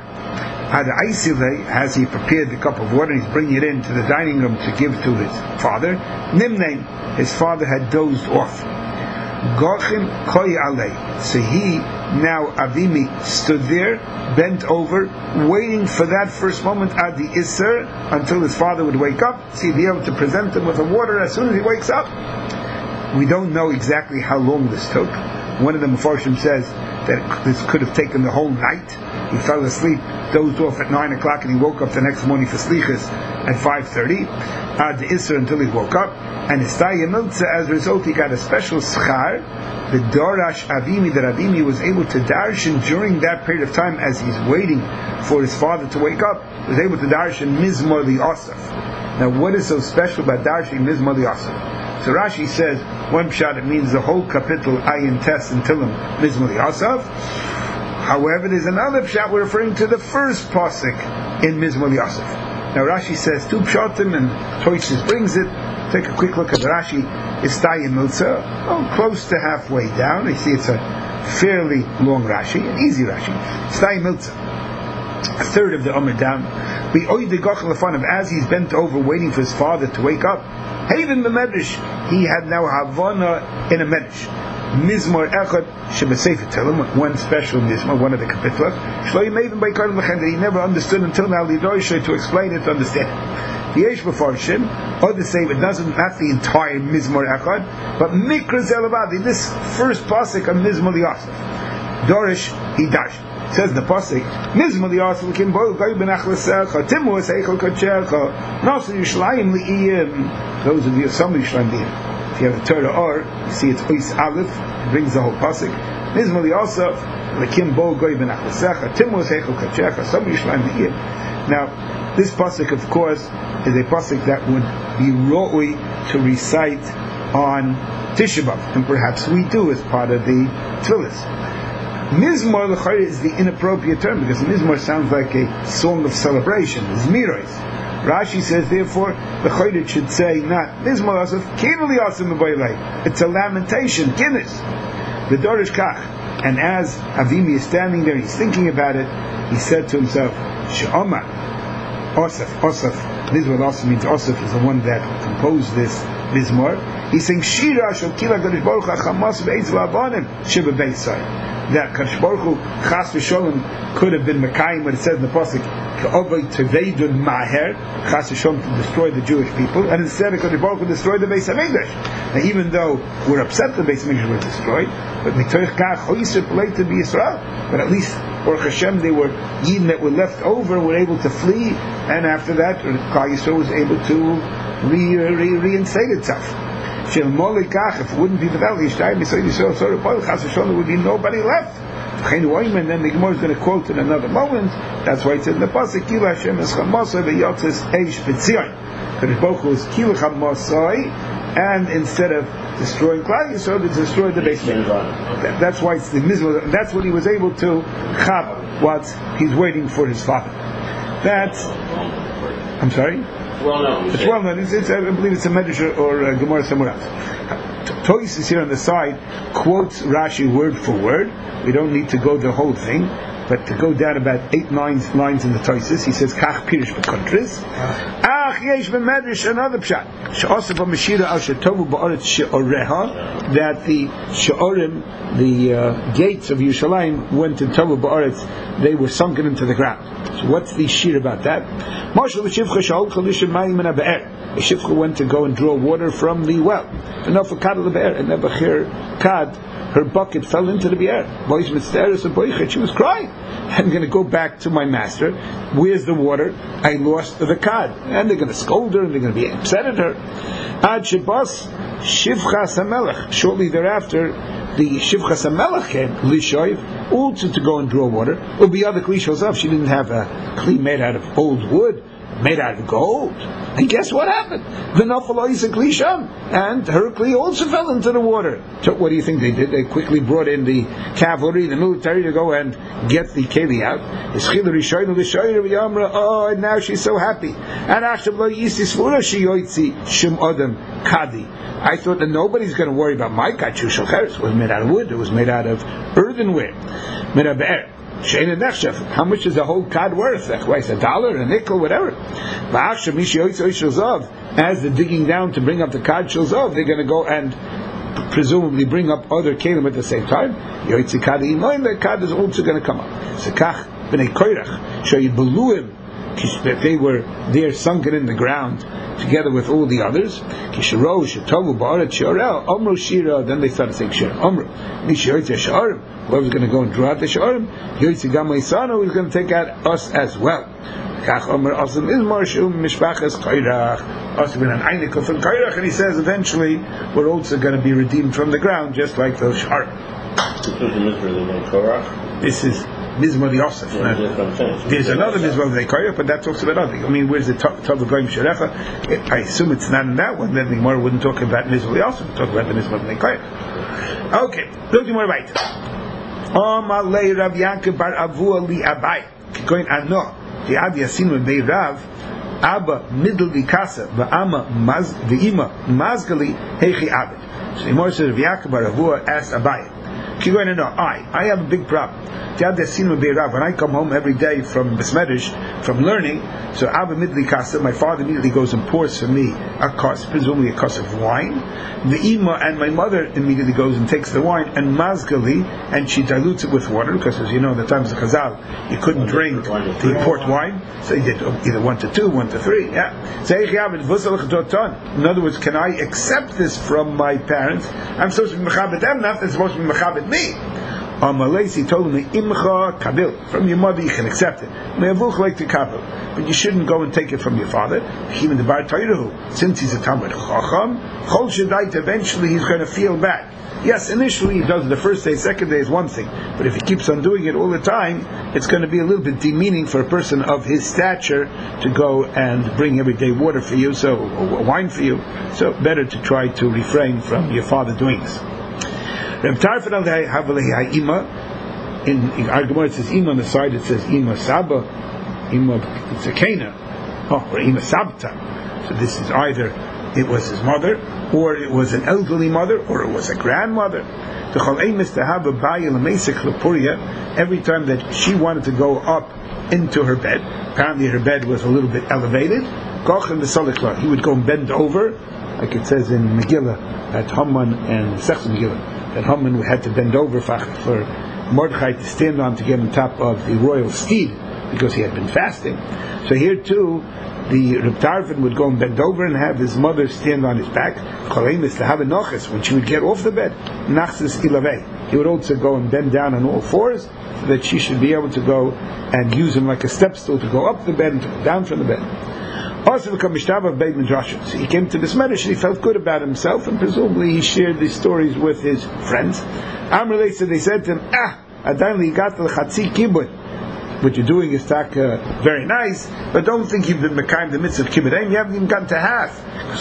Speaker 1: As he prepared the cup of water, he's bringing it into the dining room to give to his father. Nimnein, his father had dozed off. Gochim Koi Alei. So he, now Avimi, stood there, bent over, waiting for that first moment at the Isser, until his father would wake up, so he'd be able to present him with the water as soon as he wakes up. We don't know exactly how long this took. One of the Mefarshim says that this could have taken the whole night. He fell asleep, dozed off at nine o'clock, and he woke up the next morning for Slichas at five thirty. Ad the Isser until he woke up. And Istaya Miltza, as a result, he got a special schar, the Dorash Avimi, that Avimi was able to darshan during that period of time as he's waiting for his father to wake up, was able to darshan Mizmor li Asaf. Now, what is so special about darshan Mizmor li Asaf? So Rashi says, one pshat, it means the whole kapitel, Ayin Tes and Tilim, Mizmor li Asaf. However, there's another pshat, we're referring to the first pasuk in Mizmor li Asaf. Now Rashi says two pshatim, and Toshis brings it. Take a quick look at Rashi. Istaya Miltza, oh, close to halfway down. You see it's a fairly long Rashi, an easy Rashi. Istaya Miltza, a third of the Omer down. As he's bent over waiting for his father to wake up, Haven the Medrash, he had now Havana in a Medrash. Mizmor Echad Shebesefer Tehillim, one special Mizmor, one of the Kapitlah. Shloim Maven by Karim Lechem, that he never understood until now, Lidoisha, to explain it, to understand it. The Yesh Mefarshim, others say it doesn't, not the entire Mizmor Echad, but Mikra Zelabadi, this first pasuk of Mizmor Yasef. Dorish, he dash. Says the pasuk, Mizmor Yasef, Kim Boil Goy Ben Achlesecha, Timu Eseichel Kochecha, Nasr Yishlayim Li'iyim. Those of you, some Yishlayim Li'iyim. If you have the Torah or, you see it's Ois Aleph, it brings the whole pasuk. Mizmor Yasef, Lekim Boil Goy Ben Achlesecha, Timu Eseichel Kochecha, some Yishlayim Li'iyim. Now, this pasuk, of course, is a pasuk that would be roi to recite on Tisha B'Av, and perhaps we do as part of the Tfilis. Mizmor l'chayr is the inappropriate term, because Mizmor sounds like a song of celebration, Zmiros. Rashi says, therefore, the chayr should say not Mizmor Asaf, Kinuli Asim B'Baylei. It's a lamentation, Guinness. The Dorish Kach. And as Avimi is standing there, he's thinking about it, he said to himself, She'omar, Osaf, Osaf, Mizmor also means Osaf is the one that composed this Mizmor. He's saying Shira shel Kila Kadosh Baruch Hu Chamas ve'etz la'avanim shiva beisai. That Kadosh Baruch Hu Chas v'Sholem could have been Mekayim when it says in the pasuk Ka'ovay Teveidun Maher Chas v'Sholem to destroy the Jewish people, and instead Kadosh Baruch Hu destroyed the Beis Hamikdash. Now, even though we're upset the Beis Hamikdash was destroyed, but Mitoich Kach Hoyisur Plei to be Yisrael. But at least Baruch Hashem, they were Yidden that were left over, were able to flee, and after that, Klal Yisrael was able to re, re, reinstate itself. If it wouldn't be for that, there would be nobody left. And then the Gemara is going to quote in another moment. That's why it says in the pasuk, "Kila Hashem es chamasai ve'yotzes eish b'tzion." Kadosh Baruch Hu is kila chamasai, and instead of destroying Klal Yisrael, they destroyed the Beis Hamikdash. That's why it's the mizvah. That's what he was able to chab. What he's waiting for his father. That's. I'm sorry.
Speaker 2: Well known.
Speaker 1: It's well known. It's, it's, I believe it's a Medrash or a Gemara somewhere else. Toys is here on the side, quotes Rashi word for word. We don't need to go the whole thing, but to go down about eight, nine lines in the Toysis, he says, Kach Pirish B'Kontris. Ach, Yesh B'Medrash, another pshat. She'osef Ha'Meshira Al She'tovu Ba'aretz She'oreha, that the She'orim, the uh, gates of Yerushalayim, went in Tovu Ba'aretz, they were sunken into the ground. So what's the shir about that? Moshe L'Shivcha Sha'ol Chalisha Mayim Min HaBe'er. The Shivcha went to go and draw water from the well. And now for Kad L'Be'er, and Nebachir Kad, her bucket fell into the be'er. She was crying. I'm going to go back to my master. Where's the water? I lost the Kad. And they're going to scold her, and they're going to be upset at her. Ad Shebas Shivchas HaMelech. Shortly thereafter, the Shivchas HaMelech came, Lishoiv, also to go and draw water. Ubiyad Kli Shosav, she didn't have a Kli made out of old wood, made out of gold. And guess what happened? The Nafalais and Kli Sham, and her Kli also fell into the water. So what do you think they did? They quickly brought in the cavalry, the military, to go and get the Keli out. Oh, and now she's so happy. And I thought that nobody's going to worry about my kachush cheres. It was made out of wood. It was made out of earthenware. How much is a whole cod worth? A dollar, a nickel, whatever. As they're digging down to bring up the cod shilzov, they're going to go and presumably bring up other kelim at the same time. The cod is also going to come up. That they were there sunken in the ground together with all the others. Then they started saying Shir. Whoever's going to go and draw out the Sha'arim, Yoitzi is going to take out us as well. And he says eventually we're also going to be redeemed from the ground just like those Sha'arim. This is Mizmor the Yosef. There's another Mizmor of the Korach, but that talks about nothing. I mean, where's the Tov Goyim Sherecha? I assume it's not in that one. Then the Gemara wouldn't talk about Mizmor the Yosef, talk about the Mizmor of the Korach. Okay, look more right. Amalei Rav Yankov bar Avua li Abai. Going ano the Adi Yasin be Rav Abba middle Vikasa va'ama maz v'ima mazgali heichi Abed. So the Gemara says Rav Yankov bar Avua asked Abai. Going no, I I have a big problem. When I come home every day from Besmedish, from learning, so Abba Midli Kasa, my father immediately goes and pours for me a cuss, presumably a cuss of wine. The Ima and my mother immediately goes and takes the wine and mazgali, and she dilutes it with water, because as you know, in the times of Chazal, you couldn't drink the port wine, so you did either one to two, one to three. Yeah. So in other words, can I accept this from my parents? I'm supposed to be mechabed them, not they're supposed to be mechabed me. Amalesi told me, Imcha Kabil, from your mother you can accept it. Me'avuch like to Kabil, but you shouldn't go and take it from your father. Even the Bar Toirahu, since he's a Talmud Chacham, Chol Shadait, eventually he's going to feel bad. Yes, initially he does it the first day, second day is one thing, but if he keeps on doing it all the time, it's going to be a little bit demeaning for a person of his stature to go and bring everyday water for you, so or wine for you. So better to try to refrain from your father doing this. In, in our Gemara it says Ima on the side, it says Ima Saba, Ima Tzekena, oh, or Ima Sabta. So this is either it was his mother, or it was an elderly mother, or it was a grandmother. Every time that she wanted to go up into her bed, apparently her bed was a little bit elevated, he would go and bend over like it says in Megillah, that Haman and Sechus Megillah, that Haman had to bend over for, for Mordechai to stand on to get on top of the royal steed, because he had been fasting. So here too, the Reb Tarfon would go and bend over and have his mother stand on his back. When she would get off the bed, he would also go and bend down on all fours, so that she should be able to go and use him like a step stool to go up the bed and to go down from the bed. Also, so he came to this medrash and he felt good about himself, and presumably he shared these stories with his friends. Amr said, they said to him, ah, Adan got the chatzi kibbut. What you're doing is tak, uh, very nice, but don't think you've been mekayim the mitzvah of kibbutz. You haven't even gotten to half.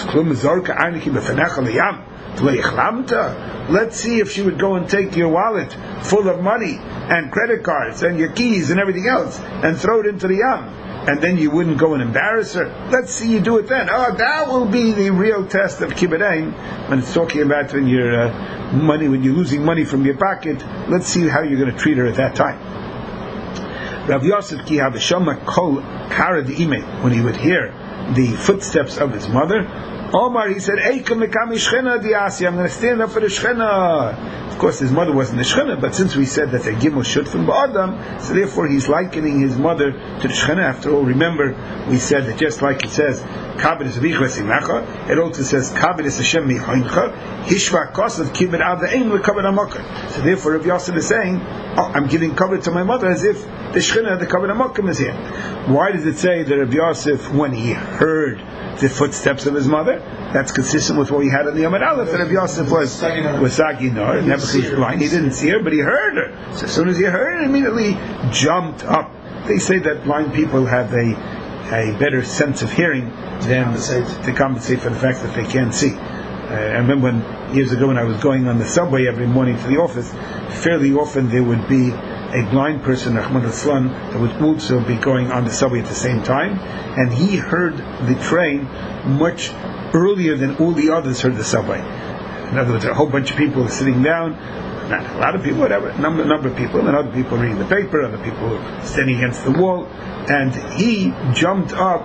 Speaker 1: Let's see if she would go and take your wallet full of money and credit cards and your keys and everything else and throw it into the yam, and then you wouldn't go and embarrass her. Let's see you do it then. Oh, that will be the real test of kibbutz, when it's talking about when you're uh, money, when you're losing money from your pocket. Let's see how you're going to treat her at that time. Rav Yosef ki havishama kol karad ime, when he would hear the footsteps of his mother, Omar, he said, Eikem mekami shchena diasi, I'm going to stand up for the shchena. Of course, his mother wasn't the shchena, but since we said that the gimel should from ba'adam, so therefore he's likening his mother to the shchena. After all, remember, we said that just like it says, Kabed is vich v'simacha, it also says, Kabed is Hashem mihoincha, hishva kosav kibed av de'ein l'kabed amakar. So therefore, Rav Yosef is saying, oh, I'm giving kabed to my mother as if the shchena, the kabed amakar is here. Why does it say that Rav Yosef, when he heard the footsteps of his mother, that's consistent with what we had in the Amud Aleph, that Rav Yosef was was Saginar, never was blind. He didn't see her, but he heard her. So as soon as he heard her, he immediately jumped up. They say that blind people have a a better sense of hearing than compensate. to compensate for the fact that they can't see. Uh, I remember when, years ago when I was going on the subway every morning to the office, fairly often there would be a blind person, Rahman al-Islam, that would also be going on the subway at the same time, and he heard the train much earlier than all the others heard the subway. In other words, a whole bunch of people sitting down, not a lot of people, whatever, number number of people, and other people reading the paper, other people standing against the wall, and he jumped up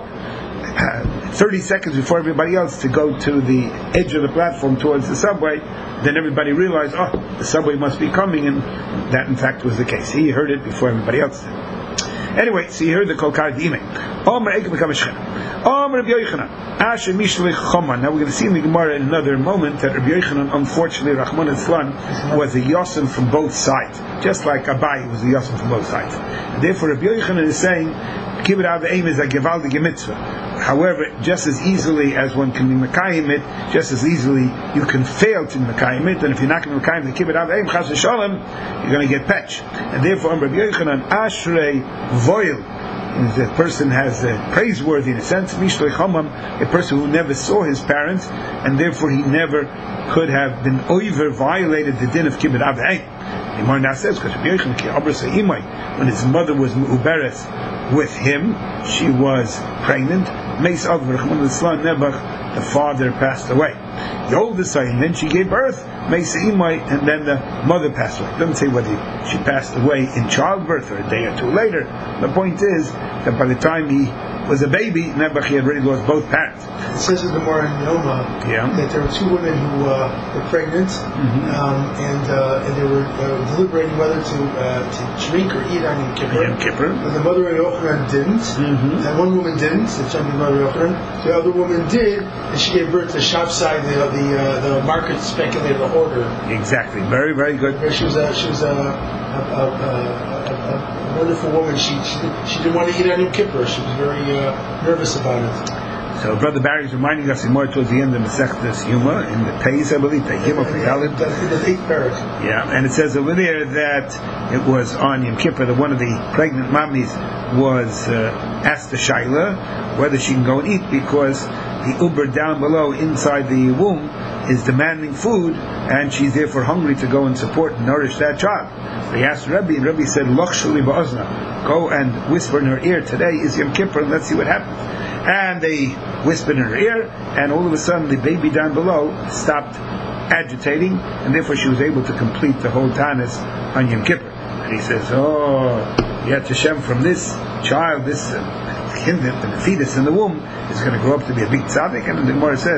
Speaker 1: uh, thirty seconds before everybody else to go to the edge of the platform towards the subway. Then everybody realized, oh, the subway must be coming, and that in fact was the case. He heard it before everybody else did. Anyway, so he heard the kol karad ime. Omer eikem mekam shchena. Omer Rabbi Yochanan. Asher mishlich choman. Now we're going to see in the Gemara in another moment that Rabbi Yochanan, unfortunately, Rahman al-Islam, was a yosim from both sides. Just like Abai was a yosim from both sides. And therefore Rabbi Yochanan is saying, kibbut av aim is a gevaldige mitzvah. However, just as easily as one can be mekayim it, just as easily you can fail to be mekayim it, and if you're not going to be mekayim the kibbut av aim chas v'shalom, you're going to get patch. And therefore, Rabbi Yochanan, ashrei voil, the person has a praiseworthy in a sense, mishlei chamam, a person who never saw his parents, and therefore he never could have been over violated the din of kibbut av aim. The Gemara now says, because Rabbi Yochanan ki abrasa imay, when his mother was mu'uberes with him, she was pregnant. Meis Av Rahman al-Islam Nebuch, the father passed away. The oldest son, then she gave birth, Meis Imai, and then the mother passed away. It doesn't say whether she passed away in childbirth or a day or two later. The point is that by the time he was a baby, Nebuch had already lost both parents.
Speaker 3: It says in the Gemara in Yoma
Speaker 1: yeah.
Speaker 3: that there were two women who uh, were pregnant, mm-hmm. um, and uh, and they were uh, deliberating whether to uh, to drink or eat on Yom Kippur.
Speaker 1: Yom Kippur.
Speaker 3: But the mother of Yochanan didn't, mm-hmm. and one woman didn't. The mother of Yochanan. The other woman did, and she gave birth to Shopside, the the, uh, the market speculator order.
Speaker 1: Exactly. Very very good.
Speaker 3: She was a she was a, a, a, a, a, a wonderful woman. She she, she didn't want to eat on Yom Kippur. She was very uh, nervous about it.
Speaker 1: So Brother Barry is reminding us more towards the end of Masechtas Yuma in the Peis, I believe, the Yuma Peyalid.
Speaker 3: The eighth parak.
Speaker 1: Yeah, and it says over there that it was on Yom Kippur that one of the pregnant mommies was uh, asked the Shaila whether she can go and eat, because the Uber down below inside the womb is demanding food, and she's therefore hungry to go and support and nourish that child. So he asked Rebbe, and Rebbe said, Loch shali ba'ozna, go and whisper in her ear, today is Yom Kippur, and let's see what happens. And they whispered in her ear, and all of a sudden the baby down below stopped agitating, and therefore she was able to complete the whole Tanis on Yom Kippur. And he says, oh, Yat Hashem, from this child, this uh, infant, the fetus in the womb, is going to grow up to be a big tzaddik. And the Gemara says,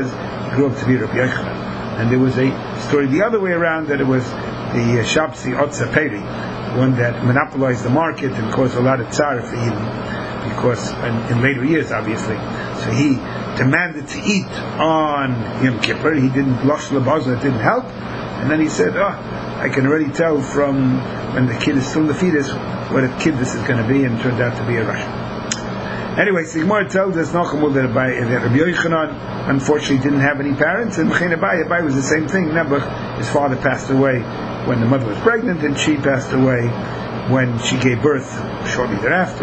Speaker 1: grew up to be Rabbi Yochanan. And there was a story the other way around, that it was the uh, Shapsi Otza Peri, one that monopolized the market and caused a lot of tsar for him, because in, in later years, obviously. So he demanded to eat on Yom Kippur. He didn't, Losh Labaza, it didn't help. And then he said, oh, I can already tell from when the kid is still in the fetus what a kid this is going to be, and it turned out to be a Russian. Anyway, Sigmar tells us Nachamul that Rabbi Yochanan unfortunately didn't have any parents, and Mechain Abai, Abai was the same thing. Nebuch, his father passed away when the mother was pregnant, and she passed away when she gave birth shortly thereafter.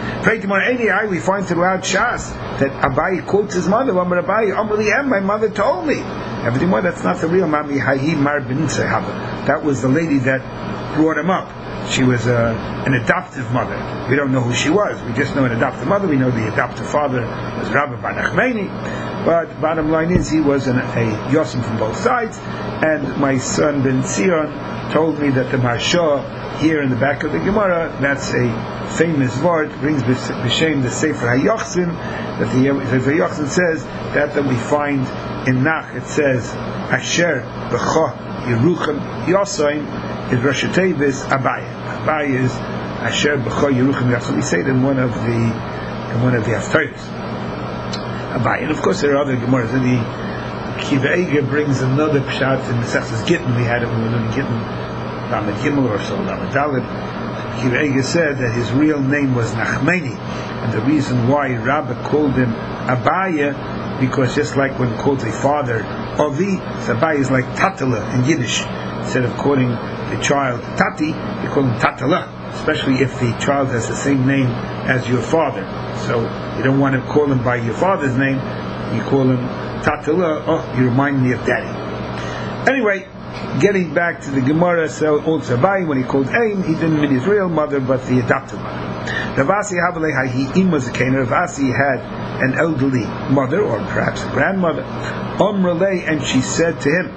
Speaker 1: We find throughout Shas that Abai quotes his mother, Amar Abai, Amar my mother told me. Everything more, that's not the real Mami Hayi Mar bin Sehava. That was the lady that brought him up. She was uh, an adoptive mother. We don't know who she was. We just know an adoptive mother. We know the adoptive father was Rabbi Bar Nachmani. But bottom line is, he was an, a Yosem from both sides. And my son Ben Zion told me that the Marsha here in the back of the Gemara, that's a famous word, brings b'shem the Sefer HaYochzin, that the Sefer HaYochzin says that that we find in Nach. It says Asher B'cha Yerucham Yosain is Rosh Tevis Abai. Abai is Asher B'cha Yerucham Yosain. We say it in one of the in one of the Haftarahs. Abai, and of course there are other Gemaras. And the Kiva Eger brings another pshat in the Sechus Gittin. We had it when we were doing Gittin Lamed Gimel or so Lamed Daled. Kiva Eger said that his real name was Nachmani, and the reason why Rabbah called him Abaya, because just like when called a father Avi, Abai is like Tatala in Yiddish. Instead of calling the child Tati, they call him Tatala, especially if the child has the same name as your father. So you don't want to call him by your father's name, you call him Tatala, oh, you remind me of daddy. Anyway, getting back to the Gemara, so also Abai, when he called Aim, he didn't mean his real mother, but the adopted mother. Ravasi Havalei Hahi Imaz Kainer. Ravasi had an elderly mother, or perhaps a grandmother, Omrele, and she said to him,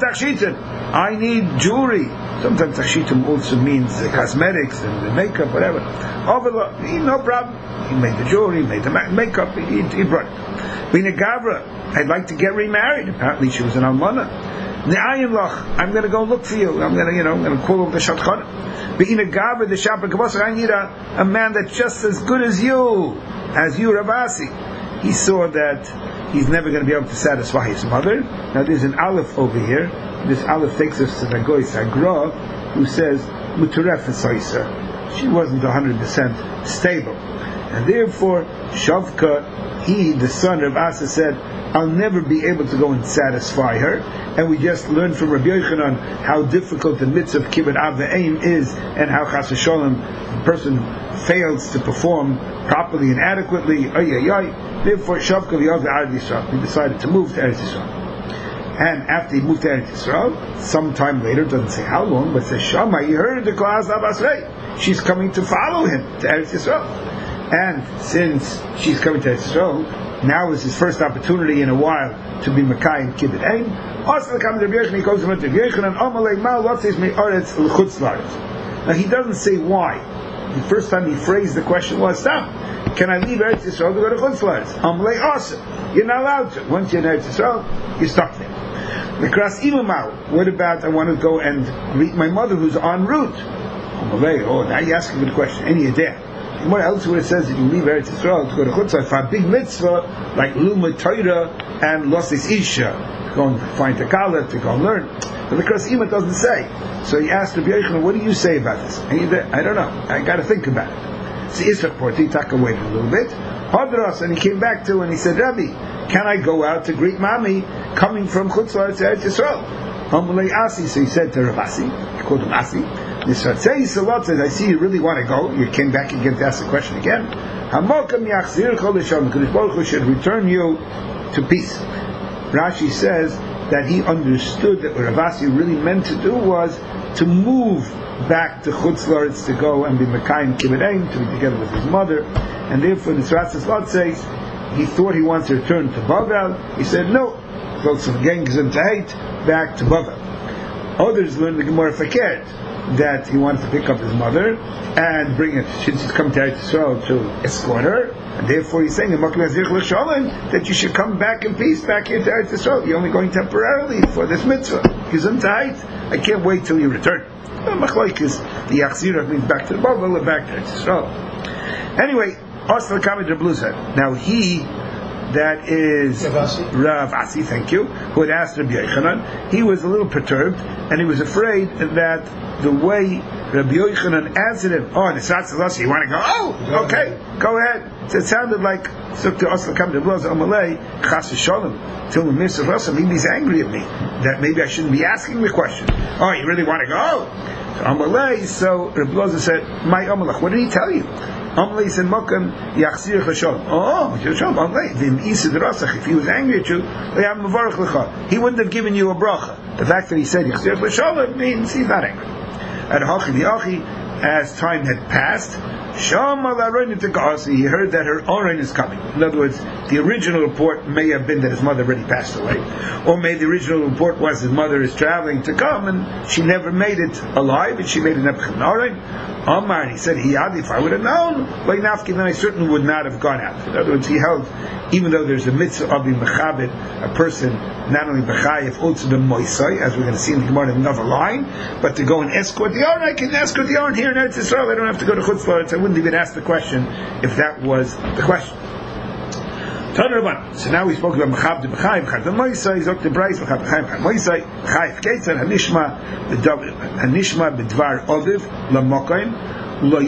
Speaker 1: I need jewelry. Sometimes takshitim also means the cosmetics and the makeup, whatever. No problem. He made the jewelry, made the makeup, he, he brought it. Bina Gavra, I'd like to get remarried. Apparently she was an almana. Ne'ayin lach, I'm going to go look for you. I'm going to, you know, I'm going to call over the Shatchana. Bina Gavra, the Shabbat Kavasa, I need a, a man that's just as good as you, as you, Ravasi. He saw that he's never going to be able to satisfy his mother. Now there's an Aleph over here. This Aleph takes us to the Goy Sagra, who says Mutaref Esaisa. She wasn't one hundred percent stable, and therefore Shavka, he, the son of Asa, said, I'll never be able to go and satisfy her. And we just learned from Rabbi Yochanan how difficult the mitzvah of Kibbut Av Ve'eim is, and how Chas v'Sholem, the person fails to perform properly and adequately. Ay, ay, ay. Therefore Shavka v'Yad Ve'Ad Yisrael, he decided to move to Eretz Yisrael. And after he moved to Eretz Yisrael, sometime later, doesn't say how long, but says Shama, he heard the Klaz Abasrei. She's coming to follow him to Eretz Yisrael. And since she's coming to Eretz Yisrael, now is his first opportunity in a while to be Makai and Kibbut Aim. Also comes Rabbi Yochanan, he goes to Rabbi Yochanan, Amalei Mal Lotzis Me'aretz L'chutz La'aretz. Now he doesn't say why. The first time he phrased the question was, stop, can I leave Eretz Yisrael to go to Chutz La'aretz? Amalei Asa. You're not allowed to. Once you're in Eretz Yisrael, you're stuck there. Mikras Imamau, what about I want to go and greet my mother who's en route? Oh, now you're asking me the question. Any idea? What else would it says that you leave Eretz Yisrael to go to Chutzah for a big mitzvah like Lumad Torah and Losis Isha, to go and find the Kala, to go and learn? But the Mikras Imam doesn't say. So he asked Rabbi Yochanan, what do you say about this? And he said, I don't know. I got to think about it. So Isaac Porti Taka waited a little bit. Hadras, and he came back to and he said, Rabbi, can I go out to greet Mami coming from Chutzah to Eretz Yisrael? Amalei Asi, so he said to Rav Asi, he called him Asi, Nisratzei Salat says, I see you really want to go. You came back again to ask the question again. Hamokam Yachzir Chol Yisham, Kadosh Baruch Hu should return you to peace. Rashi says that he understood that what Rav Asi really meant to do was to move back to Chutz La'aretz to go and be Mekayim Kibbut Aim, to be together with his mother, and therefore Nisratzei Salat says he thought he wants to return to Bavel. He said no, go to Gengzim Tahit, back to Bavel. Others learn the Gemara Fakir that he wanted to pick up his mother and bring her, since he's come to Eretz Yisrael, to escort her, and therefore he's saying that you should come back in peace back here to Eretz Yisrael. You're only going temporarily for this mitzvah. Gesundheit, I can't wait till you return. Machlok is the Yachzirah means back to the Babel or back to Eretz Yisrael. Anyway, Osler Kamid Rabluza. Now he, that is Rav Asi, thank you, who had asked Rabbi Yochanan, he was a little perturbed, and he was afraid that the way Rabbi Yochanan answered him, oh, Nisat Salasi, you want to go? Oh, okay, go ahead. So it sounded like Sukta Osler Kamid Rabluza Amalei Chas Shalom. Till the Mister Rosa, maybe he's angry at me that maybe I shouldn't be asking the question. Oh, you really want to go? So Amalei, so Rabbi Loza said, my Amalach, what did he tell you? Amalei said, Mokam Yachzir Chashon. Oh, Chashon, Amalei, Vim Isid Rosach, if he was angry at you, he wouldn't have given you a bracha. The fact that he said Yachzir Chashon means he's not angry. At Hachi V'Achi, as time had passed, he heard that her Oren is coming. In other words, the original report may have been that his mother already passed away, or maybe the original report was his mother is traveling to come and she never made it alive, and she made an Epchan Oren. Omar, and he said, if I would have known, then I certainly would not have gone out. In other words, he held, even though there's a mitzvah of being mechabed, a person not only b'chayev, also b'moisai, as we're going to see in the Gemara in another line, but to go and escort the Oren, I can escort the Oren here in Eretz Yisrael, I don't have to go to Chutz La'aretz. I wouldn't even ask the question if that was the question. So now we spoke about Mechab de B'chayev, Mechab de Moisai, Zok de Brais, Mechab de B'chayev, Mechab Moisai, B'chayev Ketzar, Hanishma, Hanishma B'dvar Odiv, L'Mokayim, the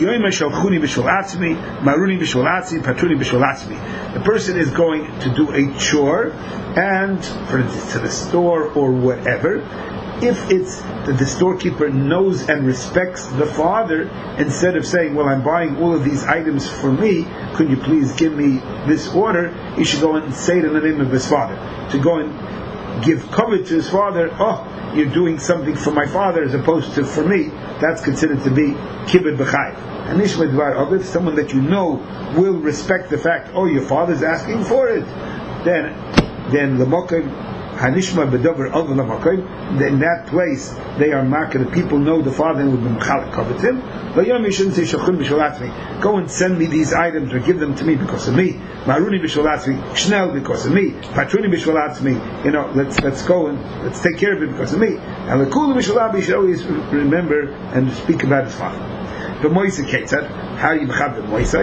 Speaker 1: person is going to do a chore, and for instance to the store or whatever. If it's that the storekeeper knows and respects the father, instead of saying, well, I'm buying all of these items for me, could you please give me this order, he should go and say it in the name of his father. To go and give covet to his father, oh, you're doing something for my father as opposed to for me, that's considered to be kibbud b'chayev. And Nishma Dvar Ovid, someone that you know will respect the fact, oh, your father's asking for it, then then l'mokim Hanishma B'dover Ovid l'mokim, in that place they are marketed, people know the father and would be mechalek covetim. V'yom you shouldn't say shachun b'sholatzmi, go and send me these items or give them to me because of me. Maruni b'sholatzmi, shnel because of me. Patruni b'sholatzmi, you know, let's let's go and let's take care of it because of me. And l'kulu b'sholatzmi, you should always remember and speak about his father. The Moisei Ketzad, how you mechab the Moisei,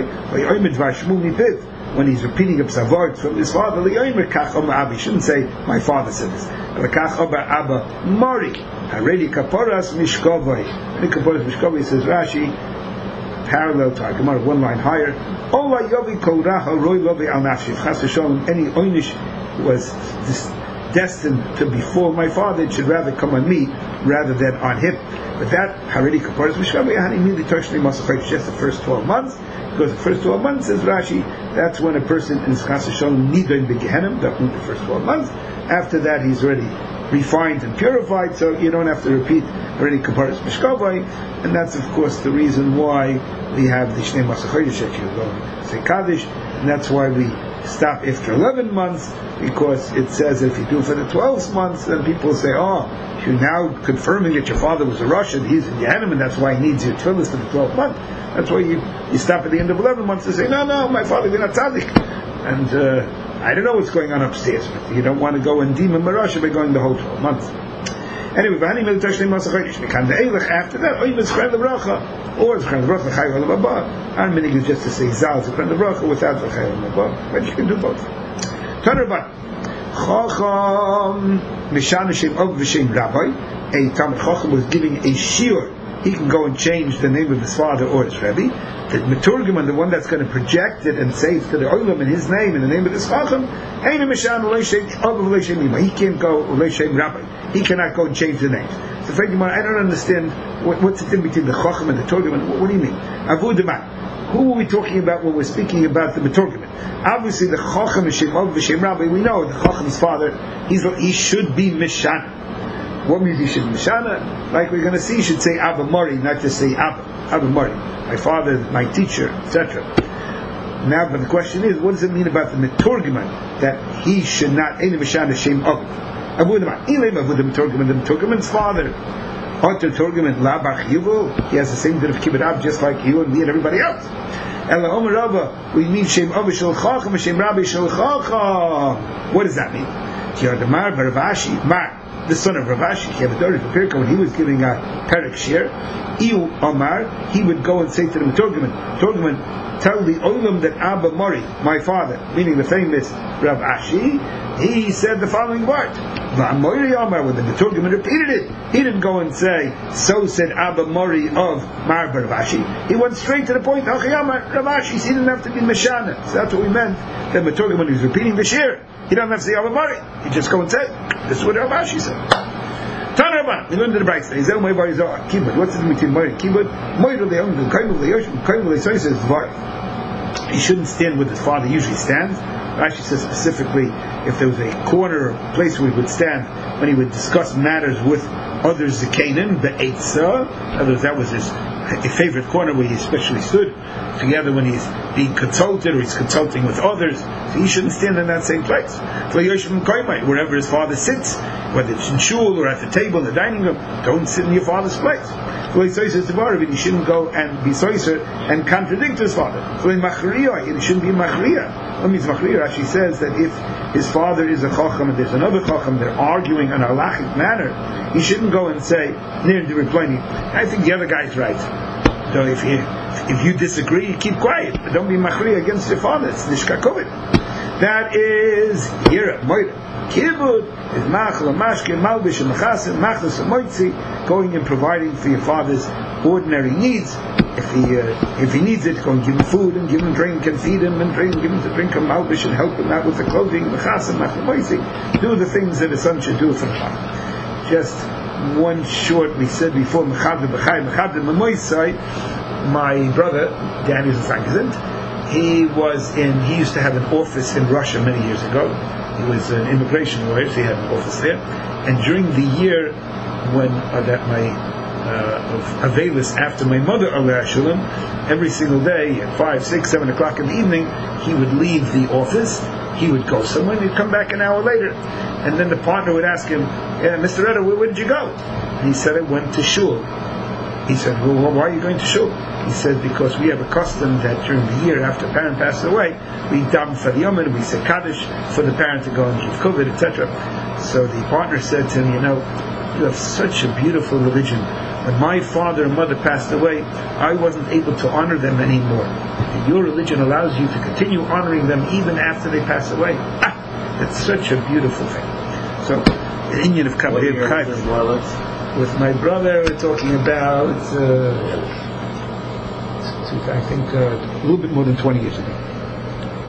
Speaker 1: when he's repeating a psavort from his father, he shouldn't say, my father said this. Abba Mori, Haredi Kaporas Mishkovai. Haredi Kaporas Mishkovai says Rashi, parallel to our Gemara, one line higher. Ola Yovi Koraha Roy Lovi Al Nafshi. Chas v'sholem, any oinish was destined to befall my father, it should rather come on me rather than on him. But that Haredi Kaporas Mishkovai, Hani Mili Toshni Masachayt, just the first twelve months. Because the first twelve months, says Rashi, that's when a person is Chas v'sholem nidon b'gehenim, definitely the first twelve months. After that, he's already refined and purified, so you don't have to repeat already Kaparas Mishkovai, and that's of course the reason why we have the Shnei Masachodesh that you go say Kaddish, and that's why we stop after eleven months, because it says if you do it for the twelve months, then people say, oh, you're now confirming that your father was a Russian, he's in Yemen, and that's why he needs your tefillas for the twelve months. That's why you, you stop at the end of eleven months and say, no, no, my father is not tzaddik. And uh, I don't know what's going on upstairs, but you don't want to go and demon Marasha by going the whole twelve months. Anyway, after that, or our meaning is just to say Zal Zechran the Bracha without Zechran the Bracha, but you can do both. Tanarban Chacham Mishan Shem Ob V'Shem Rabbi, a Talmid Chacham was giving a shiur. He can go and change the name of his father or his Rebbe. The Meturgeman, the one that's going to project it and say it to the Olam in his name, in the name of his Chacham, he can't go Rabbi. He cannot go and change the names. So, I don't understand what, what's the difference between the Chacham and the Turgeman. What, what do you mean? Avu Deman. Who are we talking about when we're speaking about the Meturgeman? Obviously, the Chacham is Shem Ob V'Shem Rabbi. We know the Chacham's father. He's, he should be Mishana. What means he should be Mishana? Like we're going to see, he should say Abba Mori, not just say Abba. Abba Mori. My father, my teacher, et cetera. Now, but the question is, what does it mean about the Meturgeman that he should not? Any Mishana Shem Ob. Avudama. Ilim Avudim Turgaman, the Turgaman's father. Arthur Turgaman, La Bar Chiyuvu. He has the same din of Kibbut Ab, just like you and me and everybody else. Ela Omer Rava, we mean Shem Ava Shel Chacham, Shem Rabbi Shel Chacham. What does that mean? Yardamar Baravashi, Mar, the son of Ravashi, he had a daughter for Pirka when he was giving a Perek Shir. Iu Omar, he would go and say to the Turgaman, Turgaman, tell the Olam that Abba Mori, my father, meaning the famous Rav Ashi, he said the following word. When the Turgaman repeated it, he didn't go and say, so said Abba Mori of Mar Bar Ravashi. He went straight to the point, Ravashi, he didn't have to be Meshana. So that's what we meant. That the Turgaman is repeating the shir. He doesn't have to say Abba Mori. He just go and say, this is what Ravashi said. Tanarabah, we learned the Brayta. He's El Moibar Zohar. Kibbut. What's the difference between Moir and Kibbut? Moir the Yom, the Kaimul the Yoshim, Kaimul the Soy says Dvar. He shouldn't stand where his father usually stands. Rashi says specifically if there was a corner or place where he would stand when he would discuss matters with other Zakanim, the Eitzah. In other words, that was his a favorite corner where he especially stood together when he's being consulted or he's consulting with others. So he shouldn't stand in that same place. Wherever his father sits, whether it's in shul or at the table in the dining room, don't sit in your father's place. He shouldn't go and be soiser and contradict his father. He shouldn't be machriya. What means machriya? Actually says that if his father is a chacham and there's another chacham, they're arguing in a halachic manner, he shouldn't go and say, I think the other guy's right. So if you if you disagree, keep quiet, but don't be machriya against your father. It's nishkakovit. That is here. Kibbut is machla mashke malbish and machasim machlas moitzi, going and providing for your father's ordinary needs. If he uh, if he needs it, go and give him food and give him drink and feed him and drink, give him to drink and malbish and help him out with the clothing. Machasim machla moitzi, do the things that a son should do for the father. Just one short, we said before, Mechadr B'chai, Mechadr M'moisai, my brother, Daniel Zankazint, he was in, he used to have an office in Russia many years ago. He was an immigration lawyer, so he had an office there. And during the year when, uh, that my, uh, Avelis, after my mother, Aleh Shulam, every single day at five, six, seven o'clock in the evening, he would leave the office. He would go somewhere and he'd come back an hour later. And then the partner would ask him, yeah, Mister Edder, where, where did you go? And he said, I went to shul. He said, well, why are you going to shul? He said, because we have a custom that during the year after a parent passes away, we daven for the yom and we say kaddish for the parent to go and give kuvit, et cetera. So the partner said to him, you know, you have such a beautiful religion. When my father and mother passed away, I wasn't able to honor them anymore. And your religion allows you to continue honoring them even after they pass away. Ah, that's such a beautiful thing. So, the Indian of Kabbalah with my brother, we're talking about, uh, I think, uh, a little bit more than twenty years ago.